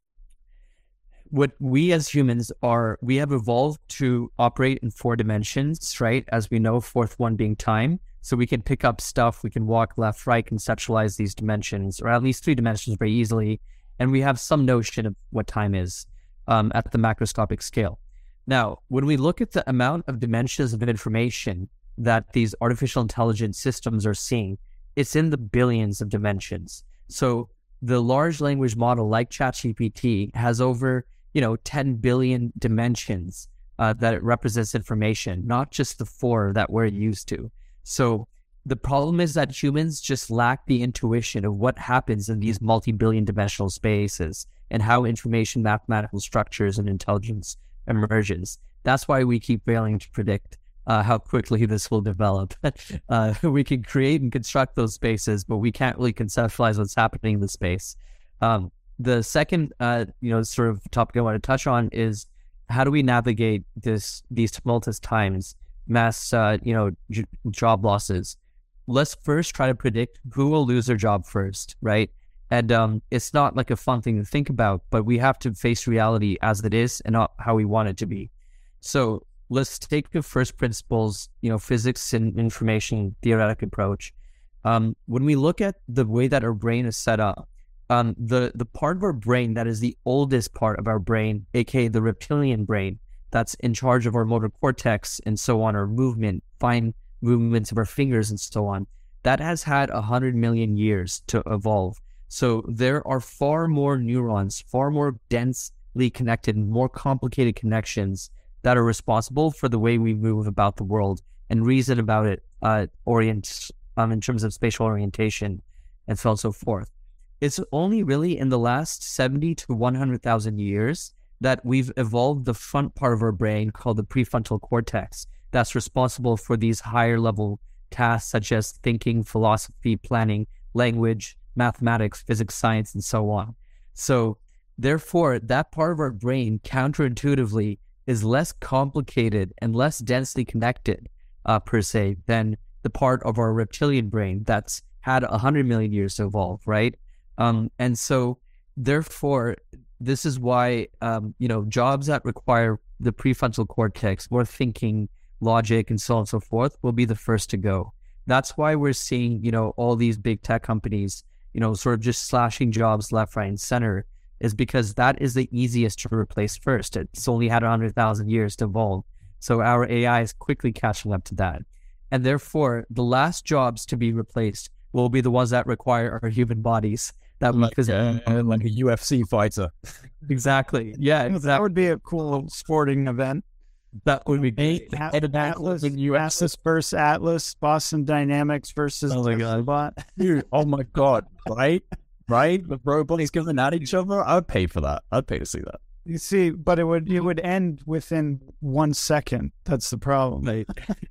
what we as humans are, we have evolved to operate in four dimensions, right? As we know, fourth one being time. So we can pick up stuff, we can walk left, right, conceptualize these dimensions, or at least three dimensions very easily. And we have some notion of what time is um, at the macroscopic scale. Now, when we look at the amount of dimensions of information that these artificial intelligence systems are seeing, it's in the billions of dimensions. So the large language model like ChatGPT has over, you know, ten billion dimensions uh, that it represents information, not just the four that we're used to. So the problem is that humans just lack the intuition of what happens in these multi-billion dimensional spaces and how information, mathematical structures, and intelligence emerges. That's why we keep failing to predict uh, how quickly this will develop. uh, we can create and construct those spaces, but we can't really conceptualize what's happening in the space. Um, the second, uh, you know, sort of topic I want to touch on is how do we navigate this these tumultuous times, mass, uh, you know, j- job losses. Let's first try to predict who will lose their job first, right? And um, it's not like a fun thing to think about, but we have to face reality as it is and not how we want it to be. So let's take the first principles, you know, physics and information theoretic approach. Um, when we look at the way that our brain is set up, um, the, the part of our brain that is the oldest part of our brain, aka the reptilian brain, that's in charge of our motor cortex and so on, our movement, fine movements of our fingers and so on, that has had a hundred million years to evolve. So there are far more neurons, far more densely connected, more complicated connections that are responsible for the way we move about the world and reason about it, uh, orient um, in terms of spatial orientation and so on and so forth. It's only really in the last seventy to one hundred thousand years that we've evolved the front part of our brain called the prefrontal cortex that's responsible for these higher level tasks such as thinking, philosophy, planning, language, mathematics, physics, science, and so on. So therefore, that part of our brain counterintuitively is less complicated and less densely connected uh, per se than the part of our reptilian brain that's had one hundred million years to evolve, right? Um, and so therefore, this is why, um, you know, jobs that require the prefrontal cortex, more thinking, logic, and so on and so forth, will be the first to go. That's why we're seeing, you know, all these big tech companies, you know, sort of just slashing jobs left, right, and center, is because that is the easiest to replace first. It's only had one hundred thousand years to evolve. So our A I is quickly catching up to that. And therefore, the last jobs to be replaced will be the ones that require our human bodies. That like, because uh, like a U F C fighter. Exactly. Yeah, exactly. That would be a cool sporting event. That would be great. At- Atlas, Atlas versus Atlas, Boston Dynamics versus Oh my God. Bot. Dude, oh my God, right? Right? The robots going at each other? I'd pay for that. I'd pay to see that. You see, but it would it would end within one second. That's the problem. Right.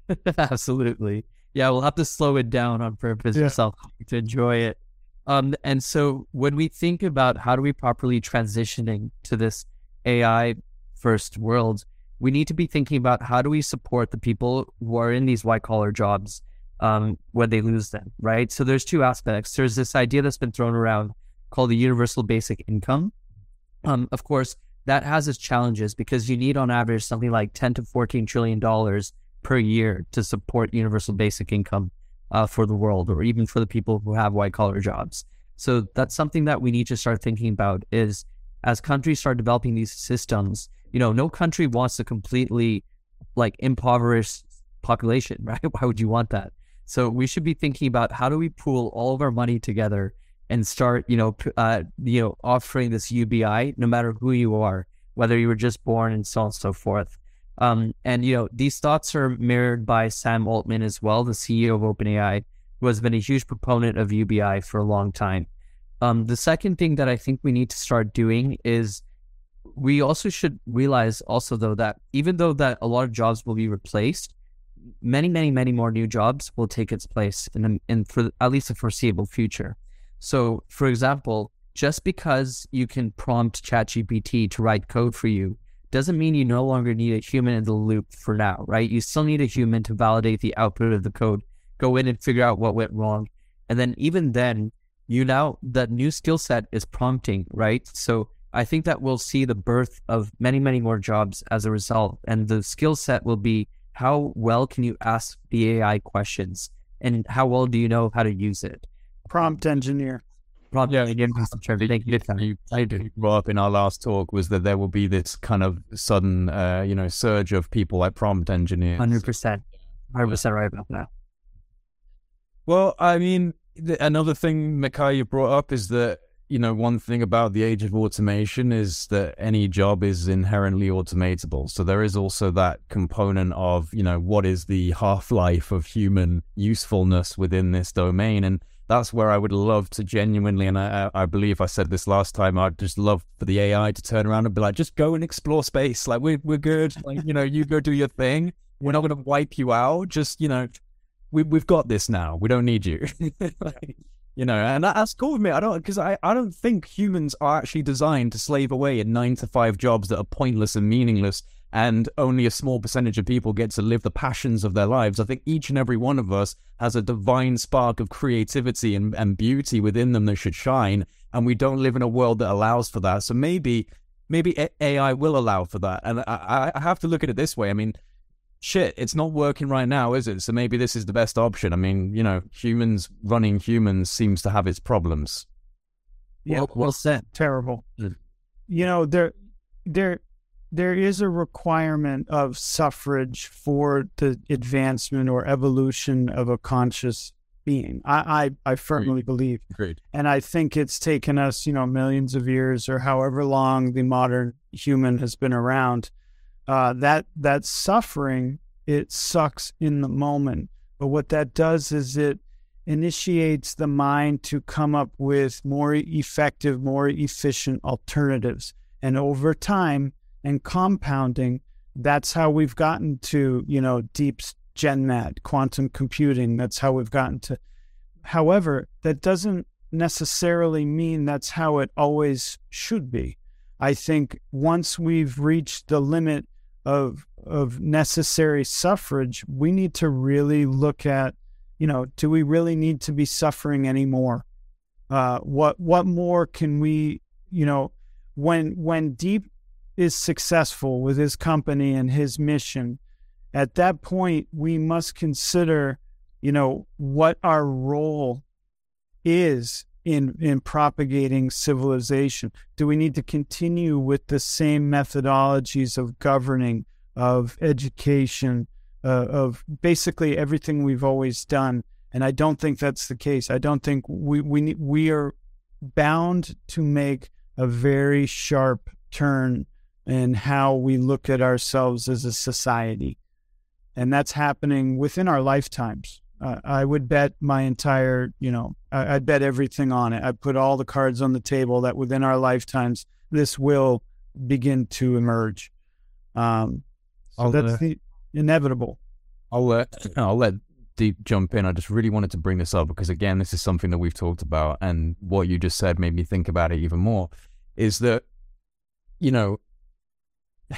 Absolutely. Yeah, we'll have to slow it down on purpose Yeah. yourself to enjoy it. Um, and so when we think about how do we properly transitioning to this A I first world, we need to be thinking about how do we support the people who are in these white collar jobs um, when they lose them, right? So there's two aspects. There's this idea that's been thrown around called the universal basic income. Um, of course, that has its challenges because you need on average something like ten to fourteen trillion dollars per year to support universal basic income uh, for the world, or even for the people who have white collar jobs. So that's something that we need to start thinking about is as countries start developing these systems, you know, no country wants to completely like impoverish population, right? Why would you want that? So we should be thinking about how do we pool all of our money together and start, you know, uh, you know, offering this U B I, no matter who you are, whether you were just born and so on and so forth. Um, and, you know, these thoughts are mirrored by Sam Altman as well, the C E O of OpenAI, who has been a huge proponent of U B I for a long time. Um, the second thing that I think we need to start doing is we also should realize also, though, that even though that a lot of jobs will be replaced, many, many, many more new jobs will take its place in, the, in for at least the foreseeable future. So, for example, just because you can prompt ChatGPT to write code for you doesn't mean you no longer need a human in the loop for now, right? You still need a human to validate the output of the code, go in and figure out what went wrong. And then even then, you now, that new skill set is prompting, right? So I think that we'll see the birth of many, many more jobs as a result. And the skill set will be how well can you ask the A I questions and how well do you know how to use it? Prompt engineer. Prompt yeah, engineer. Thank you. You, I did brought up in our last talk was that there will be this kind of sudden, uh, you know, surge of people like prompt engineers. one hundred percent. one hundred percent right about that. Well, I mean, the, another thing, Mikhail, you brought up is that, you know, one thing about the age of automation is that any job is inherently automatable. So there is also that component of, you know, what is the half-life of human usefulness within this domain? And that's where I would love to genuinely, and I, I believe I said this last time, I'd just love for the A I to turn around and be like, just go and explore space. Like, we're, we're good. Like, you know, you go do your thing. We're not going to wipe you out. Just, you know, we, we've got this now. We don't need you. Like, you know, and that, that's cool with me. I don't, because I, I don't think humans are actually designed to slave away in nine to five jobs that are pointless and meaningless, and only a small percentage of people get to live the passions of their lives. I think each and every one of us has a divine spark of creativity and, and beauty within them that should shine, and we don't live in a world that allows for that. So maybe, maybe A I will allow for that. And I, I have to look at it this way. I mean, shit, it's not working right now, is it? So maybe this is the best option. I mean, you know, humans running humans seems to have its problems. Yeah, well, well said. Terrible. Mm. You know, there, there, there is a requirement of suffrage for the advancement or evolution of a conscious being. I, I, I firmly Agreed. believe. Agreed. And I think it's taken us, you know, millions of years or however long the modern human has been around. Uh, that that suffering, it sucks in the moment. But what that does is it initiates the mind to come up with more effective, more efficient alternatives. And over time and compounding, that's how we've gotten to, you know, deep GenMat, quantum computing. That's how we've gotten to. However, that doesn't necessarily mean that's how it always should be. I think once we've reached the limit of of necessary suffrage, we need to really look at, you know, do we really need to be suffering anymore? Uh, what what more can we, you know, when when Deep is successful with his company and his mission, at that point we must consider, you know, what our role is in in propagating civilization. Do we need to continue with the same methodologies of governing, of education, uh, of basically everything we've always done? And I don't think that's the case. I don't think we we need, we are bound to make a very sharp turn in how we look at ourselves as a society, and that's happening within our lifetimes. Uh, I would bet my entire, you know, I, I'd bet everything on it. I'd put all the cards on the table that within our lifetimes, this will begin to emerge. Um, so I'll, that's uh, the inevitable. I'll let, I'll let Deep jump in. I just really wanted to bring this up because, again, this is something that we've talked about, and what you just said made me think about it even more, is that, you know,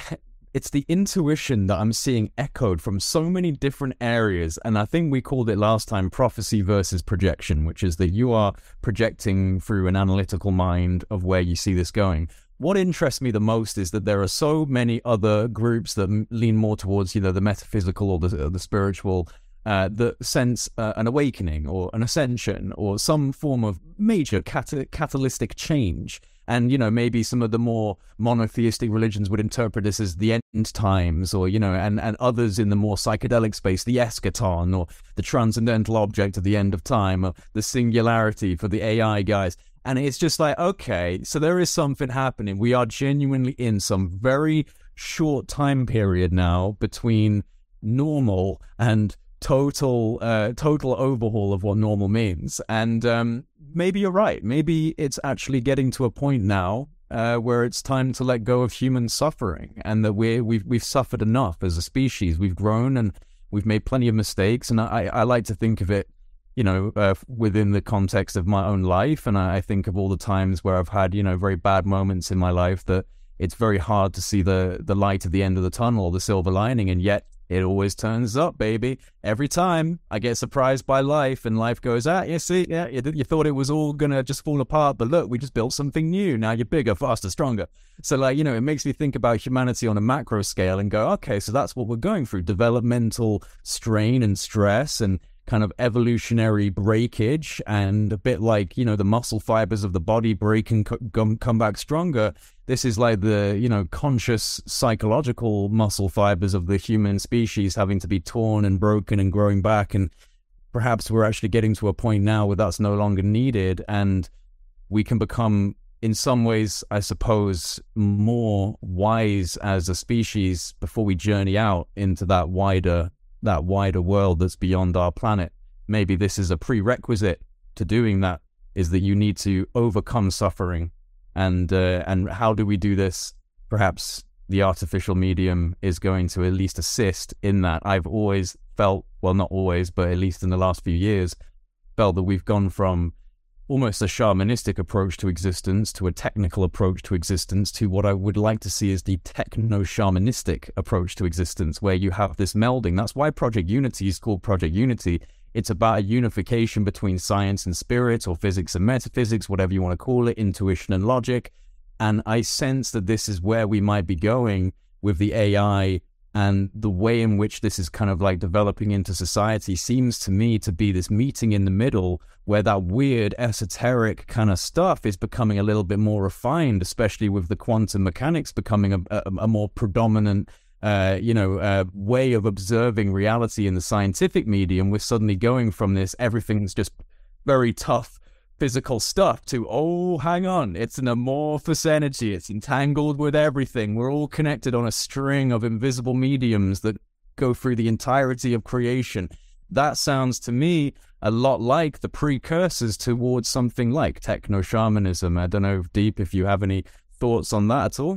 it's the intuition that I'm seeing echoed from so many different areas. And I think we called it last time prophecy versus projection, which is that you are projecting through an analytical mind of where you see this going. What interests me the most is that there are so many other groups that m- lean more towards, you know, the metaphysical or the, the spiritual, uh, that sense uh, an awakening or an ascension or some form of major cat- catalytic change. And, you know, maybe some of the more monotheistic religions would interpret this as the end times, or, you know, and, and others in the more psychedelic space, the eschaton, or the transcendental object at the end of time, or the singularity for the A I guys. And it's just like, okay, so there is something happening. We are genuinely in some very short time period now between normal and total uh, total overhaul of what normal means. And um, maybe you're right. Maybe it's actually getting to a point now uh, where it's time to let go of human suffering, and that we're, we've we've suffered enough as a species. We've grown and we've made plenty of mistakes. And I, I like to think of it, you know, uh, within the context of my own life. And I, I think of all the times where I've had, you know, very bad moments in my life that it's very hard to see the the light at the end of the tunnel or the silver lining. And yet it always turns up, baby. Every time I get surprised by life and life goes, ah, you see, yeah, you, you thought it was all going to just fall apart, but look, we just built something new. Now you're bigger, faster, stronger. So, like, you know, it makes me think about humanity on a macro scale and go, okay, so that's what we're going through. Developmental strain and stress and kind of evolutionary breakage, and a bit like, you know, the muscle fibers of the body break and co- come back stronger. This is like the, you know, conscious psychological muscle fibers of the human species having to be torn and broken and growing back. And perhaps we're actually getting to a point now where that's no longer needed, and we can become, in some ways, I suppose, more wise as a species before we journey out into that wider that wider world that's beyond our planet. Maybe this is a prerequisite to doing that, is that you need to overcome suffering. And uh, and how do we do this? Perhaps the artificial medium is going to at least assist in that. I've always felt, well, not always, but at least in the last few years, felt that we've gone from almost a shamanistic approach to existence to a technical approach to existence to what I would like to see as the techno-shamanistic approach to existence, where you have this melding. That's why Project Unity is called Project Unity. It's about a unification between science and spirit, or physics and metaphysics, whatever you want to call it, intuition and logic. And I sense that this is where we might be going with the A I, and the way in which this is kind of like developing into society seems to me to be this meeting in the middle, where that weird esoteric kind of stuff is becoming a little bit more refined, especially with the quantum mechanics becoming a, a, a more predominant uh, you know, uh, way of observing reality in the scientific medium. We're suddenly going from this, everything's just very tough physical stuff, to, oh, hang on, it's an amorphous energy, it's entangled with everything, we're all connected on a string of invisible mediums that go through the entirety of creation. That sounds to me a lot like the precursors towards something like techno-shamanism. I don't know, Deep, if you have any thoughts on that at all?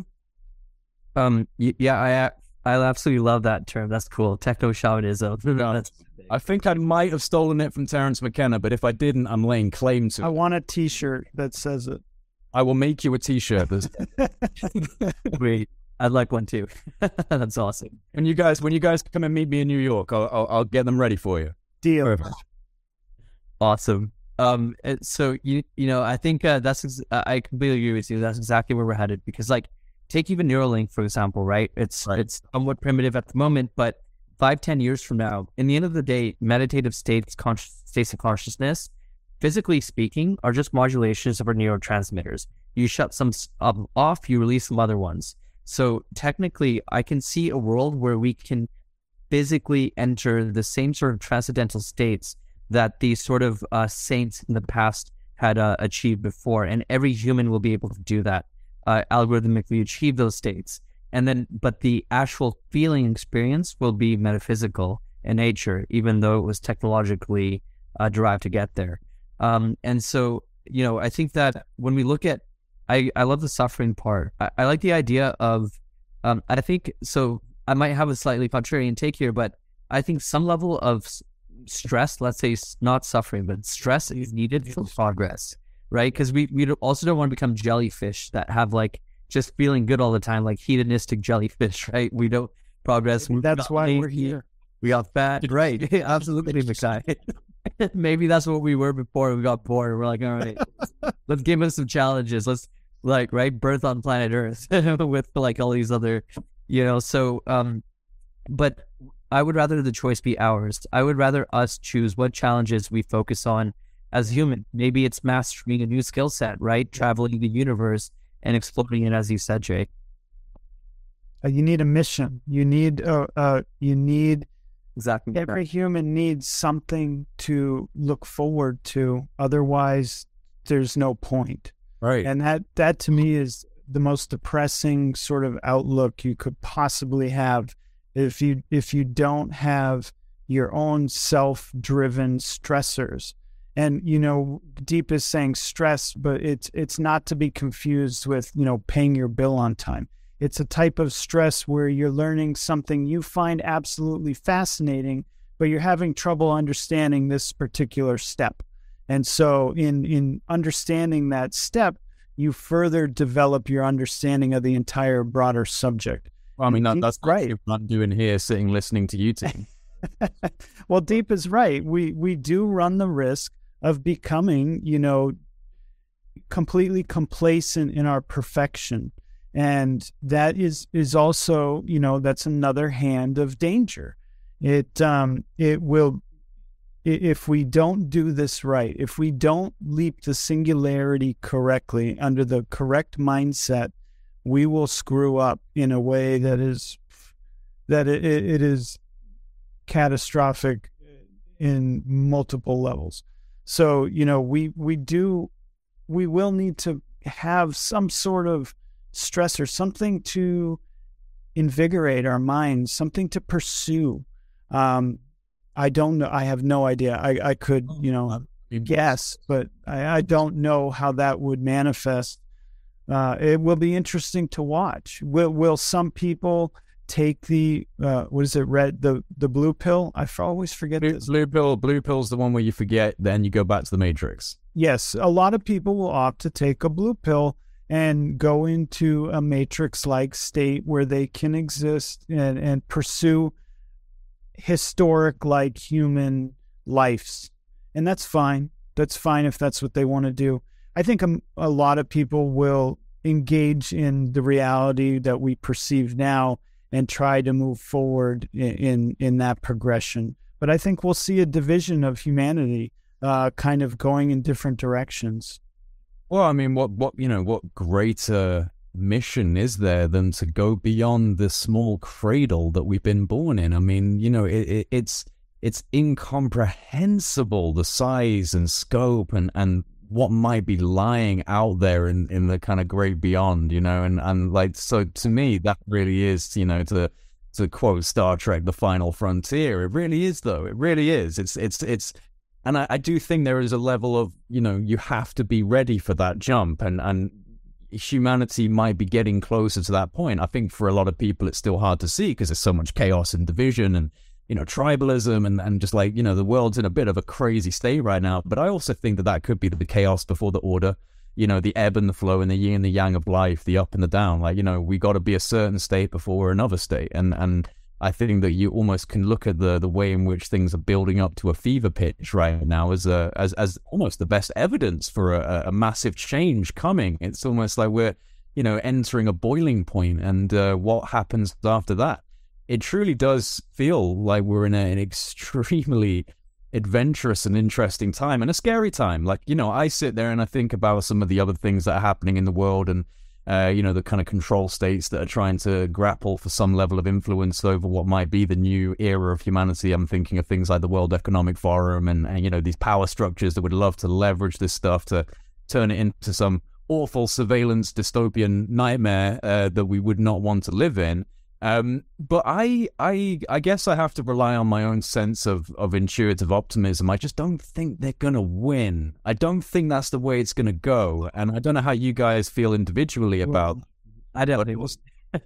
Um, yeah, I I absolutely love that term. That's cool. Techno-shamanism. That's I think I might have stolen it from Terence McKenna, but if I didn't, I'm laying claim to it. I want a t-shirt that says it. I will make you a t-shirt. Great. I'd like one too. That's awesome. When you guys, when you guys come and meet me in New York, I'll, I'll, I'll get them ready for you. Deal. Perfect. Awesome. Um, so you you know, I think uh, that's ex- I completely agree with you. That's exactly where we're headed. Because, like, take even Neuralink for example, right? It's right. It's somewhat primitive at the moment, but five, ten years from now, in the end of the day, meditative states, conscious states of consciousness, physically speaking, are just modulations of our neurotransmitters. You shut some um, off, you release some other ones. So technically, I can see a world where we can physically enter the same sort of transcendental states that these sort of uh, saints in the past had uh, achieved before, and every human will be able to do that, uh, algorithmically achieve those states. And then, but the actual feeling experience will be metaphysical in nature, even though it was technologically uh, derived to get there. Um, and so, you know, I think that when we look at, I, I love the suffering part. I, I like the idea of, um, I think, so I might have a slightly contrarian take here, but I think some level of stress, let's say not suffering, but stress is needed for progress, right? Because we, we also don't want to become jellyfish that have like just feeling good all the time, like hedonistic jellyfish, right? We don't progress. That's why lazy. We're here. We got fat, right? Absolutely, Mackay. Maybe that's what we were before we got bored. We're like, all right, let's give us some challenges. Let's like, right, birth on planet Earth with like all these other, you know. So, um, but I would rather the choice be ours. I would rather us choose what challenges we focus on as human. Maybe it's mastering a new skill set, right? Traveling the universe and exploring it, as you said, Jay. Uh, you need a mission. You need, uh, uh, you need. Exactly. Every right. human needs something to look forward to. Otherwise, there's no point. Right. And that, that to me is the most depressing sort of outlook you could possibly have if you if you don't have your own self-driven stressors. And, you know, Deep is saying stress, but it's it's not to be confused with, you know, paying your bill on time. It's a type of stress where you're learning something you find absolutely fascinating, but you're having trouble understanding this particular step. And so in, in understanding that step, you further develop your understanding of the entire broader subject. Well, I mean, that, that's right. What I'm doing here, sitting listening to you two. Well, Deep is right. We we do run the risk of becoming, you know, completely complacent in our perfection. And that is, is also, you know, that's another hand of danger. It, um, it will, if we don't do this right, if we don't leap the singularity correctly under the correct mindset, we will screw up in a way that is, that it, it is catastrophic in multiple levels. So, you know, we, we do, we will need to have some sort of stressor, something to invigorate our minds, something to pursue. Um, I don't know. I have no idea. I, I could, you know, guess, but I, I don't know how that would manifest. Uh, it will be interesting to watch. Will, will some people take the, uh, what is it, red, the, the blue pill? I always forget blue, this. Blue pill, blue pill's the one where you forget, then you go back to the Matrix. Yes. A lot of people will opt to take a blue pill and go into a matrix-like state where they can exist and, and pursue historic-like human lives. And that's fine. That's fine if that's what they want to do. I think a, a lot of people will engage in the reality that we perceive now and try to move forward in, in, in that progression. But I think we'll see a division of humanity uh, kind of going in different directions. Well, I mean, what, what, you know, what greater mission is there than to go beyond the small cradle that we've been born in? I mean, you know, it, it, it's, it's incomprehensible, the size and scope and, and what might be lying out there in, in the kind of great beyond, you know, and, and like, so to me, that really is, you know, to, to quote Star Trek, the final frontier. It really is, though. It really is. It's, it's, it's, And I, I do think there is a level of, you know, you have to be ready for that jump. And, and humanity might be getting closer to that point. I think for a lot of people, it's still hard to see because there's so much chaos and division and, you know, tribalism and, and just like, you know, the world's in a bit of a crazy state right now. But I also think that that could be the chaos before the order, you know, the ebb and the flow and the yin and the yang of life, the up and the down. Like, you know, we got to be a certain state before we're another state. And, and, I think that you almost can look at the the way in which things are building up to a fever pitch right now as a as as almost the best evidence for a, a massive change coming. It's almost like we're, you know, entering a boiling point, and uh, what happens after that? It truly does feel like we're in a, an extremely adventurous and interesting time, and a scary time. Like, you know, I sit there and I think about some of the other things that are happening in the world, and Uh, you know, the kind of control states that are trying to grapple for some level of influence over what might be the new era of humanity. I'm thinking of things like the World Economic Forum and, and, you know, these power structures that would love to leverage this stuff to turn it into some awful surveillance dystopian nightmare uh, that we would not want to live in. Um, but I, I, I guess I have to rely on my own sense of, of intuitive optimism. I just don't think they're going to win. I don't think that's the way it's going to go. And I don't know how you guys feel individually about well, I definitely was.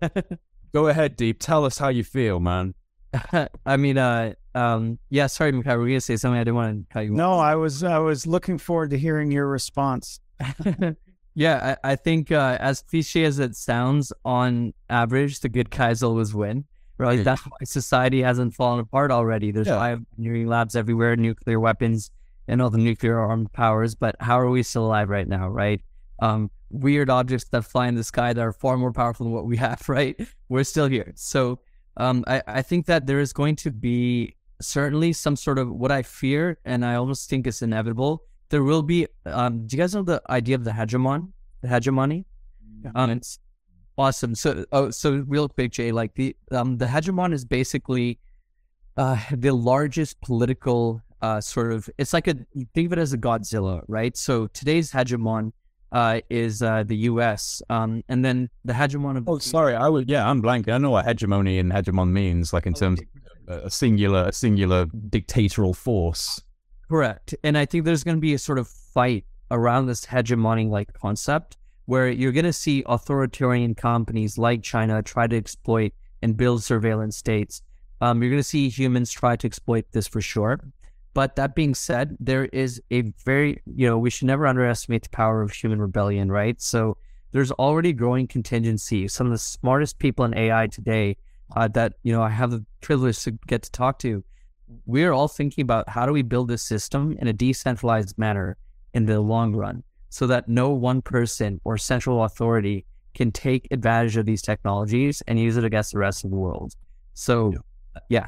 Go ahead, Deep. Tell us how you feel, man. I mean, uh, um, yeah, sorry, Mackay, were you going to say something? I didn't want to cut you off. No, I was, I was looking forward to hearing your response. Yeah, I, I think uh, as cliche as it sounds, on average, the good guys always win. Right? Yeah. That's why society hasn't fallen apart already. There's Yeah. bioengineering labs everywhere, nuclear weapons, and all the nuclear armed powers. But how are we still alive right now, right? Um, weird objects that fly in the sky that are far more powerful than what we have, right? We're still here. So um, I, I think that there is going to be certainly some sort of what I fear, and I almost think it's inevitable. There will be, um, do you guys know the idea of the hegemon, the hegemony? Yeah. Um, it's awesome. So, oh, so real quick, Jay, like the, um, the hegemon is basically uh, the largest political uh, sort of, it's like a, think of it as a Godzilla, right? So today's hegemon uh, is uh, the U S, um, and then the hegemon of... Oh, sorry, I would, yeah, I'm blank. I know what hegemony and hegemon means, like in terms of a singular, a singular dictatorial force. Correct. And I think there's going to be a sort of fight around this hegemony like concept where you're going to see authoritarian companies like China try to exploit and build surveillance states. Um, you're going to see humans try to exploit this for sure. But that being said, there is a very, you know, we should never underestimate the power of human rebellion, right? So there's already growing contingency. Some of the smartest people in A I today uh, that, you know, I have the privilege to get to talk to, we're all thinking about how do we build this system in a decentralized manner in the long run so that no one person or central authority can take advantage of these technologies and use it against the rest of the world. So, yeah.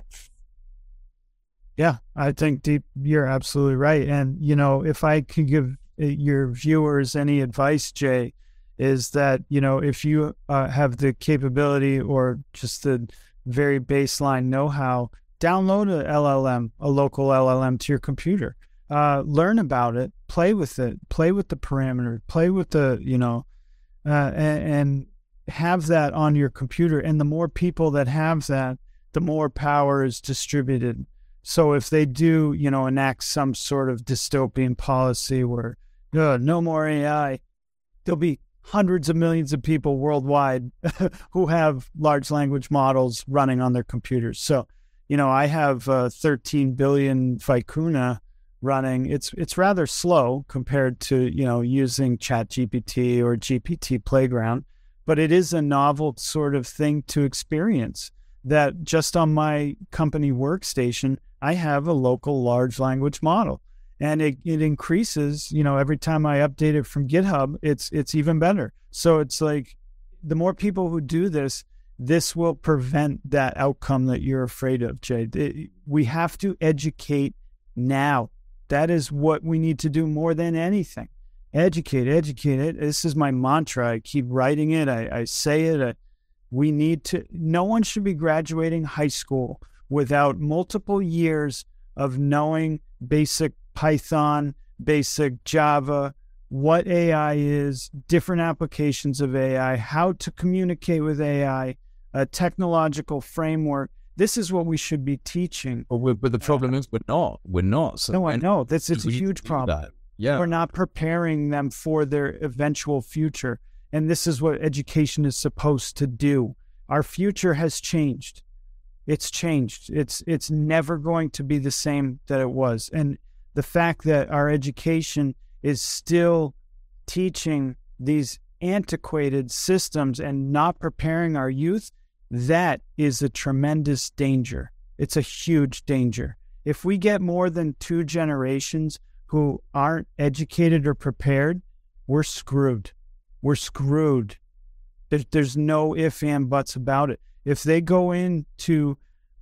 Yeah, I think Deep, you're absolutely right. And, you know, if I could give your viewers any advice, Jay, is that, you know, if you uh, have the capability or just the very baseline know-how, download a L L M, a local L L M to your computer. Uh, learn about it, play with it, play with the parameters, play with the, you know, uh, and, and have that on your computer. And the more people that have that, the more power is distributed. So if they do, you know, enact some sort of dystopian policy where uh, no more A I, there'll be hundreds of millions of people worldwide who have large language models running on their computers. So, you know, I have uh, thirteen billion Vicuna running. It's it's rather slow compared to, you know, using ChatGPT or G P T Playground, but it is a novel sort of thing to experience that just on my company workstation, I have a local large language model. And it, it increases, you know, every time I update it from GitHub, it's it's even better. So it's like the more people who do this, this will prevent that outcome that you're afraid of, Jay. It, we have to educate now. That is what we need to do more than anything. Educate, educate it. This is my mantra. I keep writing it. I, I say it. I, we need to, no one should be graduating high school without multiple years of knowing basic Python, basic Java, what A I is, different applications of A I, how to communicate with A I, a technological framework. This is what we should be teaching. But, we're, but the problem uh, is we're not. We're not. So, no, I know. This is a huge problem. That. Yeah. We're not preparing them for their eventual future. And this is what education is supposed to do. Our future has changed. It's changed. It's it's never going to be the same that it was. And the fact that our education is still teaching these antiquated systems and not preparing our youth, that is a tremendous danger. It's a huge danger. If we get more than two generations who aren't educated or prepared, we're screwed. We're screwed. There's, there's no ifs and buts about it. If they go in to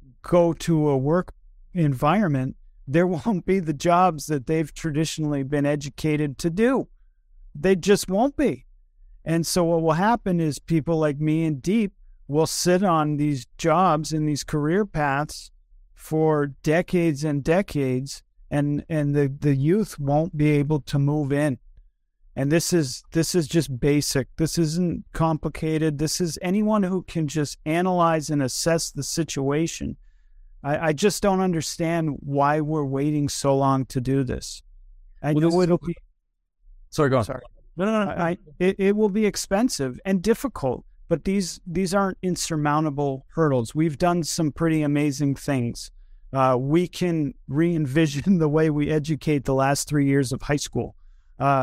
go to a work environment, there won't be the jobs that they've traditionally been educated to do. They just won't be. And so what will happen is people like me and Deep will sit on these jobs and these career paths for decades and decades, and, and the, the youth won't be able to move in. And this is this is just basic. This isn't complicated. This is anyone who can just analyze and assess the situation. I, I just don't understand why we're waiting so long to do this. I well, know it'll be... Sorry, go on. Sorry. No, no, no. I, it, it will be expensive and difficult, but these these aren't insurmountable hurdles. We've done some pretty amazing things. Uh, we can re-envision the way we educate the last three years of high school. Uh,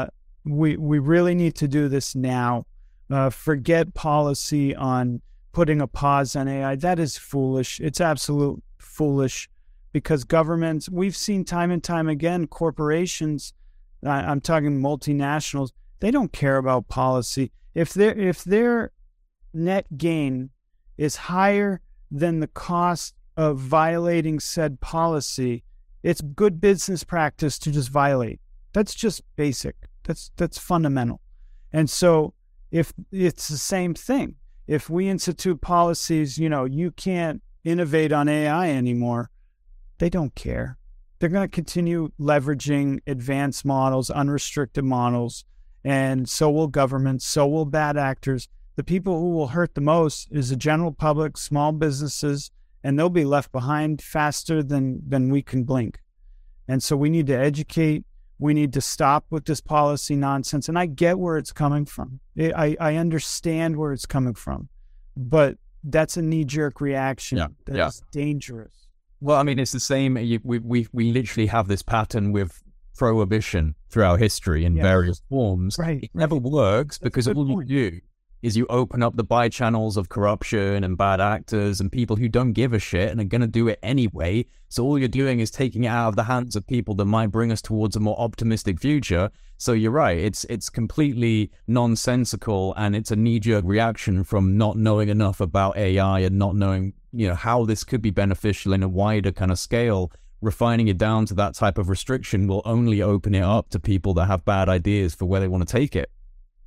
we we really need to do this now. Uh, forget policy on putting a pause on A I. That is foolish. It's absolute foolish, because governments, we've seen time and time again, corporations, I, I'm talking multinationals, they don't care about policy. If their if their net gain is higher than the cost of violating said policy, it's good business practice to just violate. That's just basic. That's that's fundamental. And so if it's the same thing, if we institute policies, you know, you can't innovate on A I anymore, they don't care. They're going to continue leveraging advanced models, unrestricted models, and so will governments, so will bad actors. The people who will hurt the most is the general public, small businesses, and they'll be left behind faster than, than we can blink. And so we need to educate. We need to stop with this policy nonsense. And I get where it's coming from. I, I understand where it's coming from. But that's a knee-jerk reaction. Yeah, that yeah. is dangerous. Well, I mean, it's the same. You, we, we, we literally have this pattern with prohibition throughout history in Yes. various forms. Right, It never works That's a because good all point. you do is you open up the buy channels of corruption and bad actors and people who don't give a shit and are going to do it anyway. So all you're doing is taking it out of the hands of people that might bring us towards a more optimistic future. So you're right. It's it's completely nonsensical, and it's a knee-jerk reaction from not knowing enough about A I and not knowing, you know, how this could be beneficial in a wider kind of scale. Refining it down to that type of restriction will only open it up to people that have bad ideas for where they want to take it.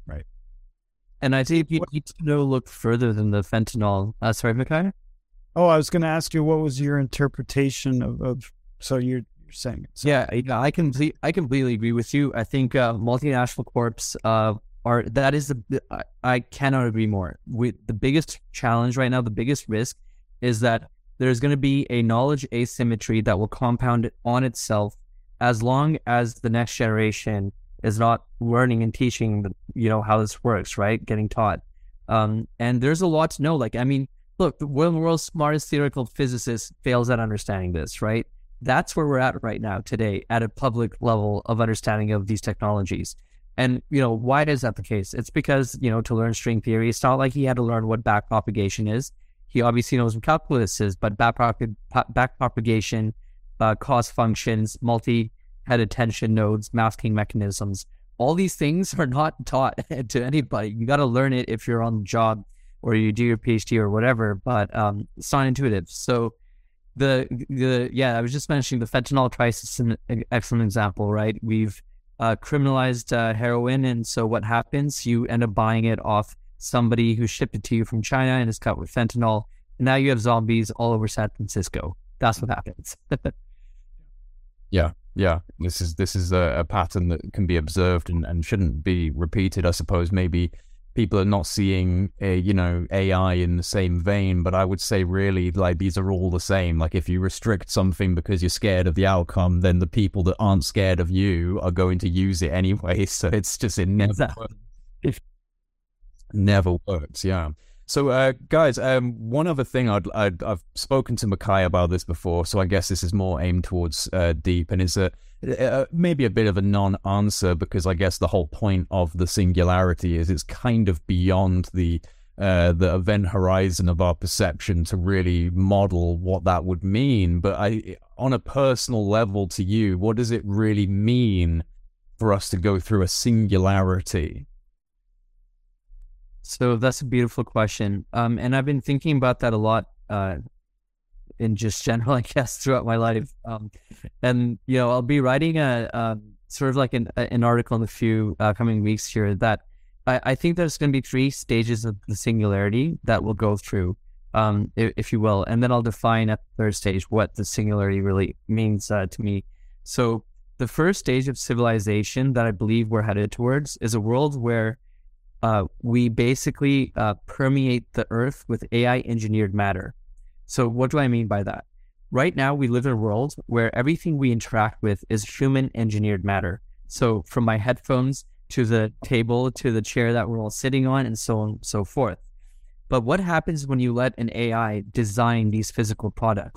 And I think you need to know, look further than the fentanyl. Uh, sorry, Mikhail? Oh, I was going to ask you, what was your interpretation of, of so you're, you're saying it. So, Yeah, yeah, I complete, I completely agree with you. I think uh, multinational corps uh, are, that is the, I, I cannot agree more. With the biggest challenge right now, the biggest risk is that there's going to be a knowledge asymmetry that will compound on itself as long as the next generation is not learning and teaching, the, you know, how this works, right? Getting taught. Um, and there's a lot to know. Like, I mean, look, one of the world's smartest theoretical physicists fails at understanding this, right? That's where we're at right now today at a public level of understanding of these technologies. And, you know, why is that the case? It's because, you know, to learn string theory, it's not like he had to learn what backpropagation is. He obviously knows what calculus is, but backprop- backpropagation, uh, cost functions, multi head attention nodes, masking mechanisms, all these things are not taught to anybody. You got to learn it if you're on the job or you do your PhD or whatever, but um, it's not intuitive. So the, the yeah, I was just mentioning the fentanyl crisis is an excellent example, right? We've uh, criminalized uh, heroin, and so what happens? You end up buying it off somebody who shipped it to you from China and it's cut with fentanyl, and now you have zombies all over San Francisco. That's what happens. Yeah, yeah. This is this is a, a pattern that can be observed and, and shouldn't be repeated. I suppose maybe people are not seeing, a, you know, A I in the same vein, but I would say really like these are all the same. Like if you restrict something because you're scared of the outcome, then the people that aren't scared of you are going to use it anyway. So it's just it never Exactly. works. Never works. Yeah. So, uh, guys, um, one other thing I'd, I'd, I've spoken to Mikhail about this before, so I guess this is more aimed towards uh, Deep, and is a, uh, maybe a bit of a non-answer, because I guess the whole point of the singularity is it's kind of beyond the uh, the event horizon of our perception to really model what that would mean. But I, on a personal level to you, what does it really mean for us to go through a singularity? So that's a beautiful question. Um, and I've been thinking about that a lot uh, in just general, I guess, throughout my life. Um, and, you know, I'll be writing a, a sort of like an, an article in a few uh, coming weeks here that I, I think there's going to be three stages of the singularity that we'll go through, um, if, if you will. And then I'll define at the third stage what the singularity really means uh, to me. So the first stage of civilization that I believe we're headed towards is a world where Uh, we basically uh, permeate the earth with A I engineered matter. So what do I mean by that? Right now, we live in a world where everything we interact with is human engineered matter. So from my headphones to the table, to the chair that we're all sitting on, and so on and so forth. But what happens when you let an A I design these physical products?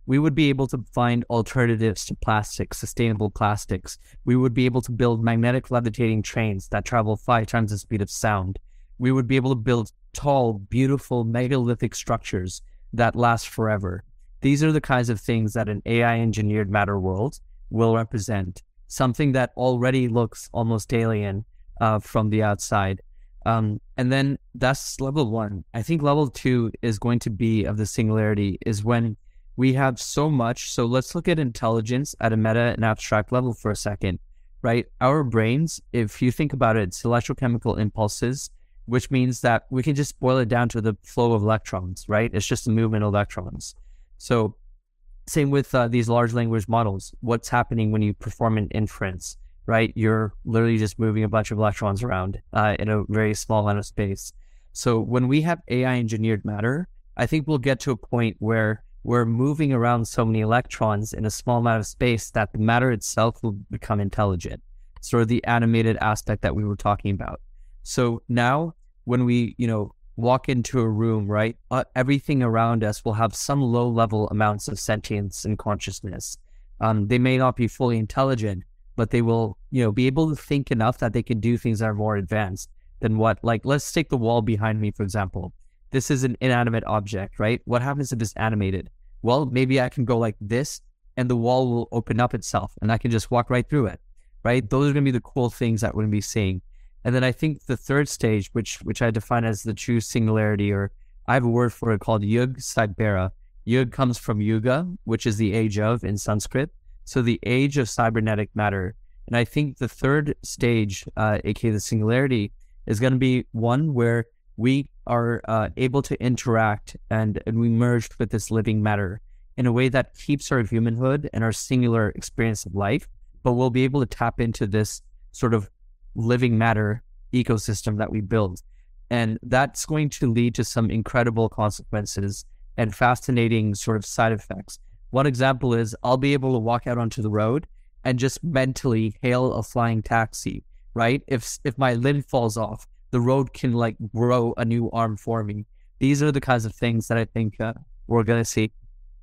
we would be able to find alternatives to plastics, sustainable plastics. We would be able to build magnetic levitating trains that travel five times the speed of sound. We would be able to build tall, beautiful, megalithic structures that last forever. These are the kinds of things that an A I-engineered matter world will represent, something that already looks almost alien uh, from the outside. Um, and then that's level one. I think level two is going to be of the singularity is when we have so much. So let's look at intelligence at a meta and abstract level for a second, right? Our brains, if you think about it, it's electrochemical impulses, which means that we can just boil it down to the flow of electrons, right? It's just the movement of electrons. So same with uh, these large language models. What's happening when you perform an inference, right? You're literally just moving a bunch of electrons around uh, in a very small amount of space. So when we have A I engineered matter, I think we'll get to a point where we're moving around so many electrons in a small amount of space that the matter itself will become intelligent, sort of the animated aspect that we were talking about. So now when we, you know, walk into a room, right, uh, everything around us will have some low level amounts of sentience and consciousness. Um, they may not be fully intelligent, but they will, you know, be able to think enough that they can do things that are more advanced than what, like, let's take the wall behind me, for example. This is an inanimate object, right? What happens if it's animated? Well, maybe I can go like this and the wall will open up itself and I can just walk right through it, right? Those are going to be the cool things that we're going to be seeing. And then I think the third stage, which which I define as the true singularity, or I have a word for it called Yug Cybernetica. Yug comes from Yuga, which is the age of in Sanskrit. So the age of cybernetic matter. And I think the third stage, uh, aka the singularity, is going to be one where we are uh, able to interact and, and we merge with this living matter in a way that keeps our humanhood and our singular experience of life, but we'll be able to tap into this sort of living matter ecosystem that we build. And that's going to lead to some incredible consequences and fascinating sort of side effects. One example is I'll be able to walk out onto the road and just mentally hail a flying taxi, right? If if my limb falls off, the road can like grow a new arm for me. These are the kinds of things that I think uh, we're going to see.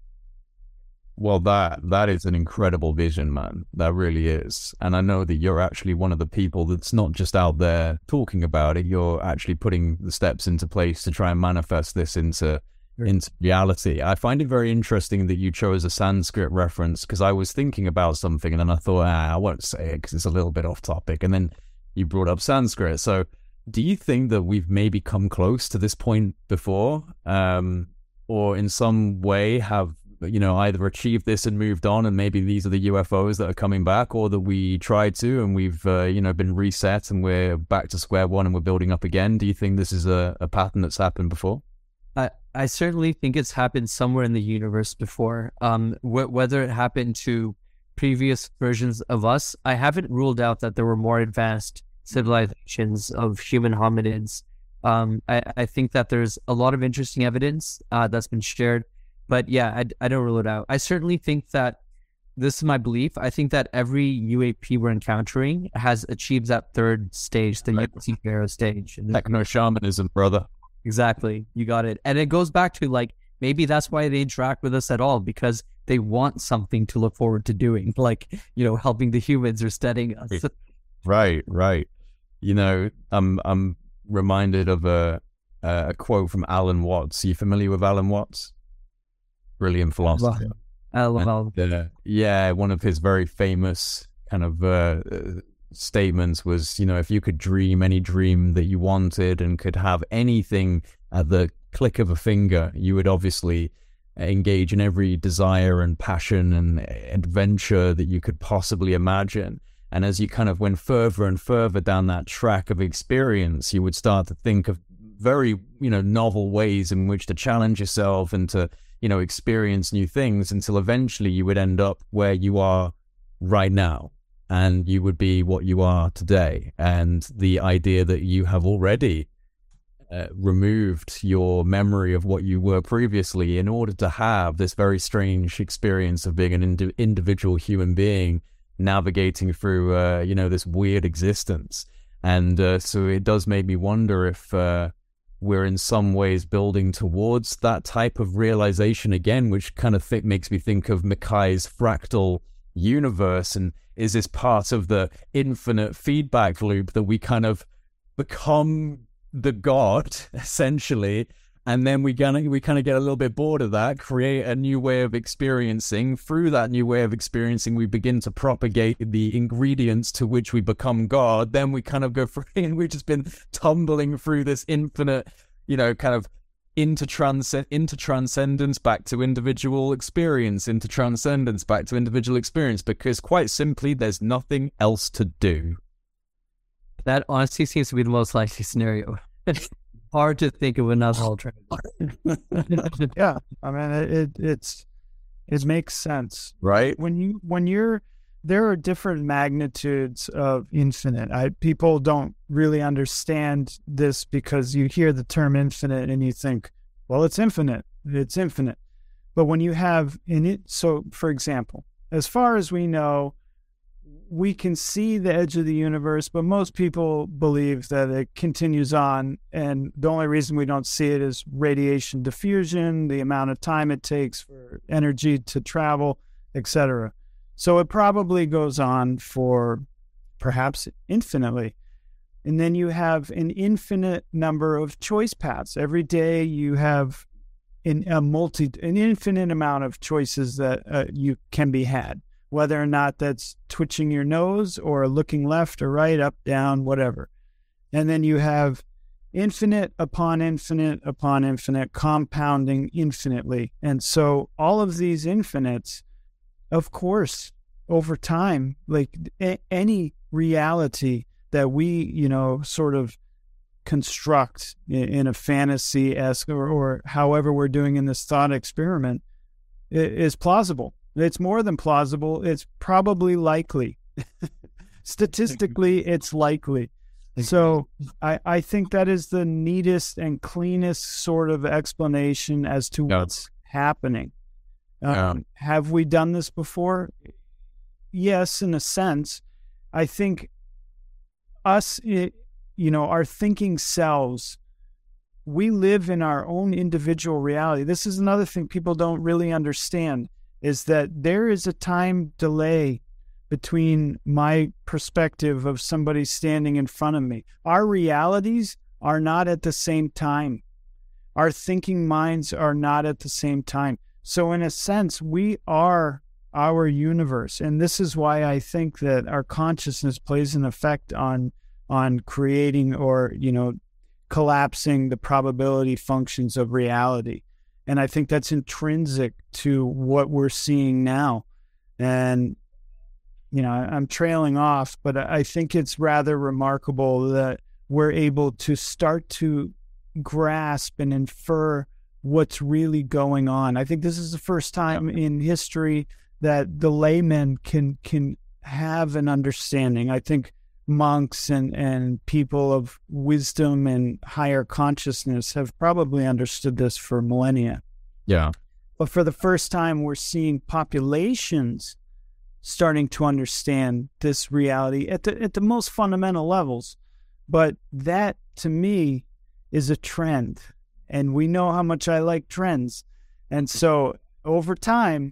Well, that that is an incredible vision, man. That really is. And I know that you're actually one of the people that's not just out there talking about it. You're actually putting the steps into place to try and manifest this into, sure. into reality. I find it very interesting that you chose a Sanskrit reference, because I was thinking about something and then I thought, ah, I won't say it because it's a little bit off topic. And then you brought up Sanskrit. So do you think that we've maybe come close to this point before, um, or in some way have, you know, either achieved this and moved on and maybe these are the U F Os that are coming back, or that we tried to and we've, uh, you know, been reset and we're back to square one and we're building up again? Do you think this is a, a pattern that's happened before? I, I certainly think it's happened somewhere in the universe before. Um, wh- whether it happened to previous versions of us, I haven't ruled out that there were more advanced civilizations of human hominids. Um, I, I think that there's a lot of interesting evidence uh, that's been shared. But yeah, I, I don't rule it out. I certainly think that, this is my belief, I think that every U A P we're encountering has achieved that third stage, the right. Pharaoh stage. Techno-shamanism, brother. Exactly. You got it. And it goes back to like, maybe that's why they interact with us at all, because they want something to look forward to doing, like, you know, helping the humans or studying us. Right, right. You know, I'm I'm reminded of a a quote from Alan Watts. Are you familiar with Alan Watts? Brilliant philosopher. I love and, uh, yeah, one of his very famous kind of uh, statements was, you know, if you could dream any dream that you wanted and could have anything at the click of a finger, you would obviously engage in every desire and passion and adventure that you could possibly imagine. And as you kind of went further and further down that track of experience, you would start to think of very, you know, novel ways in which to challenge yourself and to, you know, experience new things, until eventually you would end up where you are right now, and you would be what you are today. And the idea that you have already uh, removed your memory of what you were previously in order to have this very strange experience of being an ind- individual human being navigating through, uh, you know, this weird existence. And uh, so it does make me wonder if, uh, we're in some ways building towards that type of realization again, which kind of th- makes me think of Mikai's fractal universe. And is this part of the infinite feedback loop that we kind of become the God, essentially, and then we kind of we kind of get a little bit bored of that, create a new way of experiencing. Through that new way of experiencing, we begin to propagate the ingredients to which we become God. Then we kind of go free, and we've just been tumbling through this infinite, you know, kind of into trans into transcendence back to individual experience, into transcendence back to individual experience, because quite simply, there's nothing else to do. That honestly seems to be the most likely scenario. It's hard to think of another alternative. Yeah, I mean, it, it it's it makes sense, right? When you when you're there are different magnitudes of infinite. I people don't really understand this because you hear the term infinite and you think, well, it's infinite, it's infinite. But when you have in it, so for example, as far as we know, we can see the edge of the universe, but most people believe that it continues on. And the only reason we don't see it is radiation diffusion, the amount of time it takes for energy to travel, et cetera. So it probably goes on for perhaps infinitely. And then you have an infinite number of choice paths. Every day you have in a multi, an infinite amount of choices that uh, you can be had. Whether or not that's twitching your nose or looking left or right, up, down, whatever. And then you have infinite upon infinite upon infinite, compounding infinitely. And so all of these infinites, of course, over time, like a- any reality that we, you know, sort of construct in, in a fantasy-esque or, or however we're doing in this thought experiment is plausible. It's more than plausible. It's probably likely. Statistically, it's likely. So I, I think that is the neatest and cleanest sort of explanation as to Yeah. what's happening. Um, Yeah. Have we done this before? Yes, in a sense. I think us, it, you know, our thinking selves, we live in our own individual reality. This is another thing people don't really understand, is that there is a time delay between my perspective of somebody standing in front of me. Our realities are not at the same time. Our thinking minds are not at the same time. So in a sense, we are our universe. And this is why I think that our consciousness plays an effect on on creating or, you know, collapsing the probability functions of reality. And I think that's intrinsic to what we're seeing now. And, you know, I'm trailing off, but I think it's rather remarkable that we're able to start to grasp and infer what's really going on. I think this is the first time in history that the layman can can have an understanding. I think monks and, and people of wisdom and higher consciousness have probably understood this for millennia. Yeah. But for the first time, we're seeing populations starting to understand this reality at the at the most fundamental levels. But that, to me, is a trend. And we know how much I like trends. And so over time,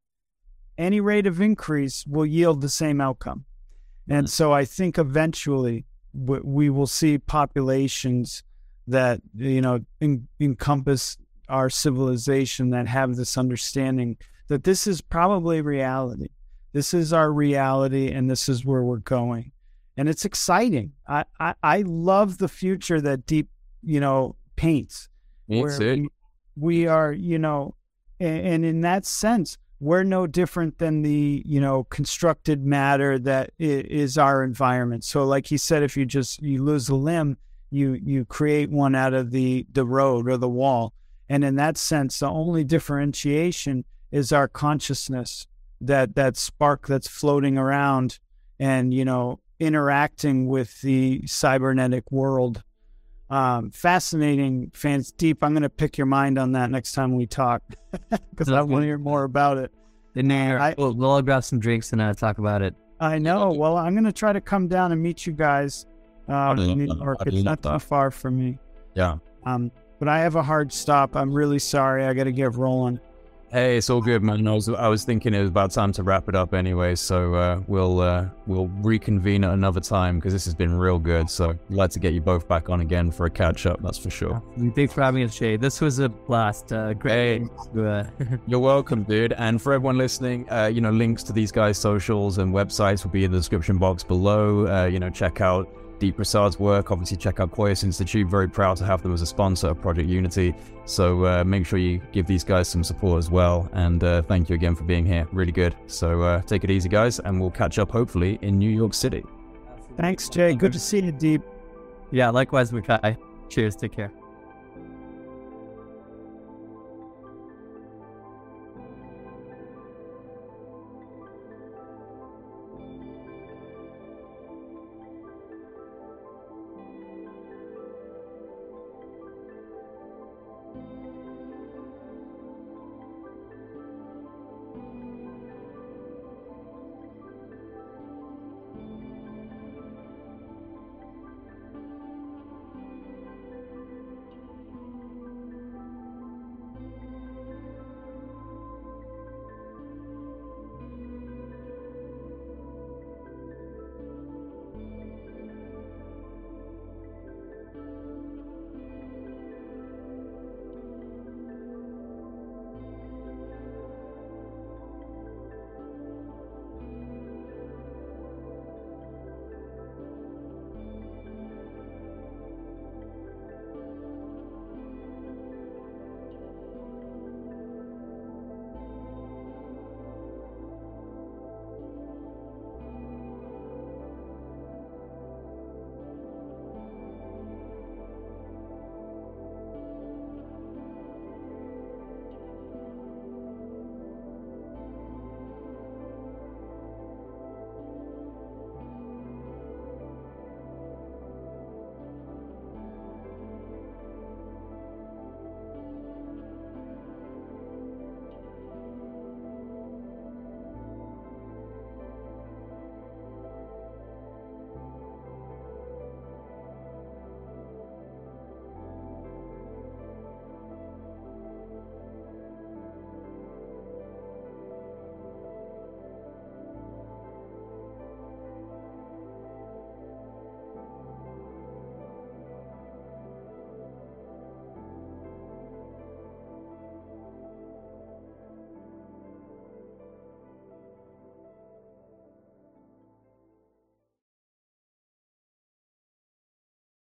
any rate of increase will yield the same outcome. And so I think eventually w- we will see populations that, you know, en- encompass our civilization that have this understanding that this is probably reality. This is our reality, and this is where we're going. And it's exciting. I, I, I love the future that Deep, you know, paints. Me where too. we, we are, you know, and, and in that sense, we're no different than the, you know, constructed matter that is our environment. So like he said, if you just, you lose a limb, you, you create one out of the, the road or the wall. And in that sense, the only differentiation is our consciousness, that, that spark that's floating around and, you know, interacting with the cybernetic world. Um, fascinating, fans. Deep, I'm going to pick your mind on that next time we talk because I want to hear more about it. And then I- we'll, we'll all grab some drinks and uh, talk about it. I know. Well, I'm going to try to come down and meet you guys um, I'd love in New that. York. I'd It's love not too that. far from me. Yeah. Um, but I have a hard stop. I'm really sorry. I got to get rolling. Hey, it's all good, man. I was I was thinking it was about time to wrap it up anyway, so uh, we'll uh, we'll reconvene at another time because this has been real good. So I'd like to get you both back on again for a catch up. That's for sure. Thanks for having us, Jay. This was a blast. Uh, great. Hey, uh... You're welcome, dude. And for everyone listening, uh, you know, links to these guys' socials and websites will be in the description box below. Uh, you know, check out Deep Prasad's work. Obviously, check out Koios Institute. Very proud to have them as a sponsor of Project Unity. So uh, make sure you give these guys some support as well. And uh, thank you again for being here. Really good. So uh, take it easy, guys, and we'll catch up hopefully in New York City. Thanks, Jay. Good to see you, Deep. Yeah, likewise, Mikhail. Cheers. Take care.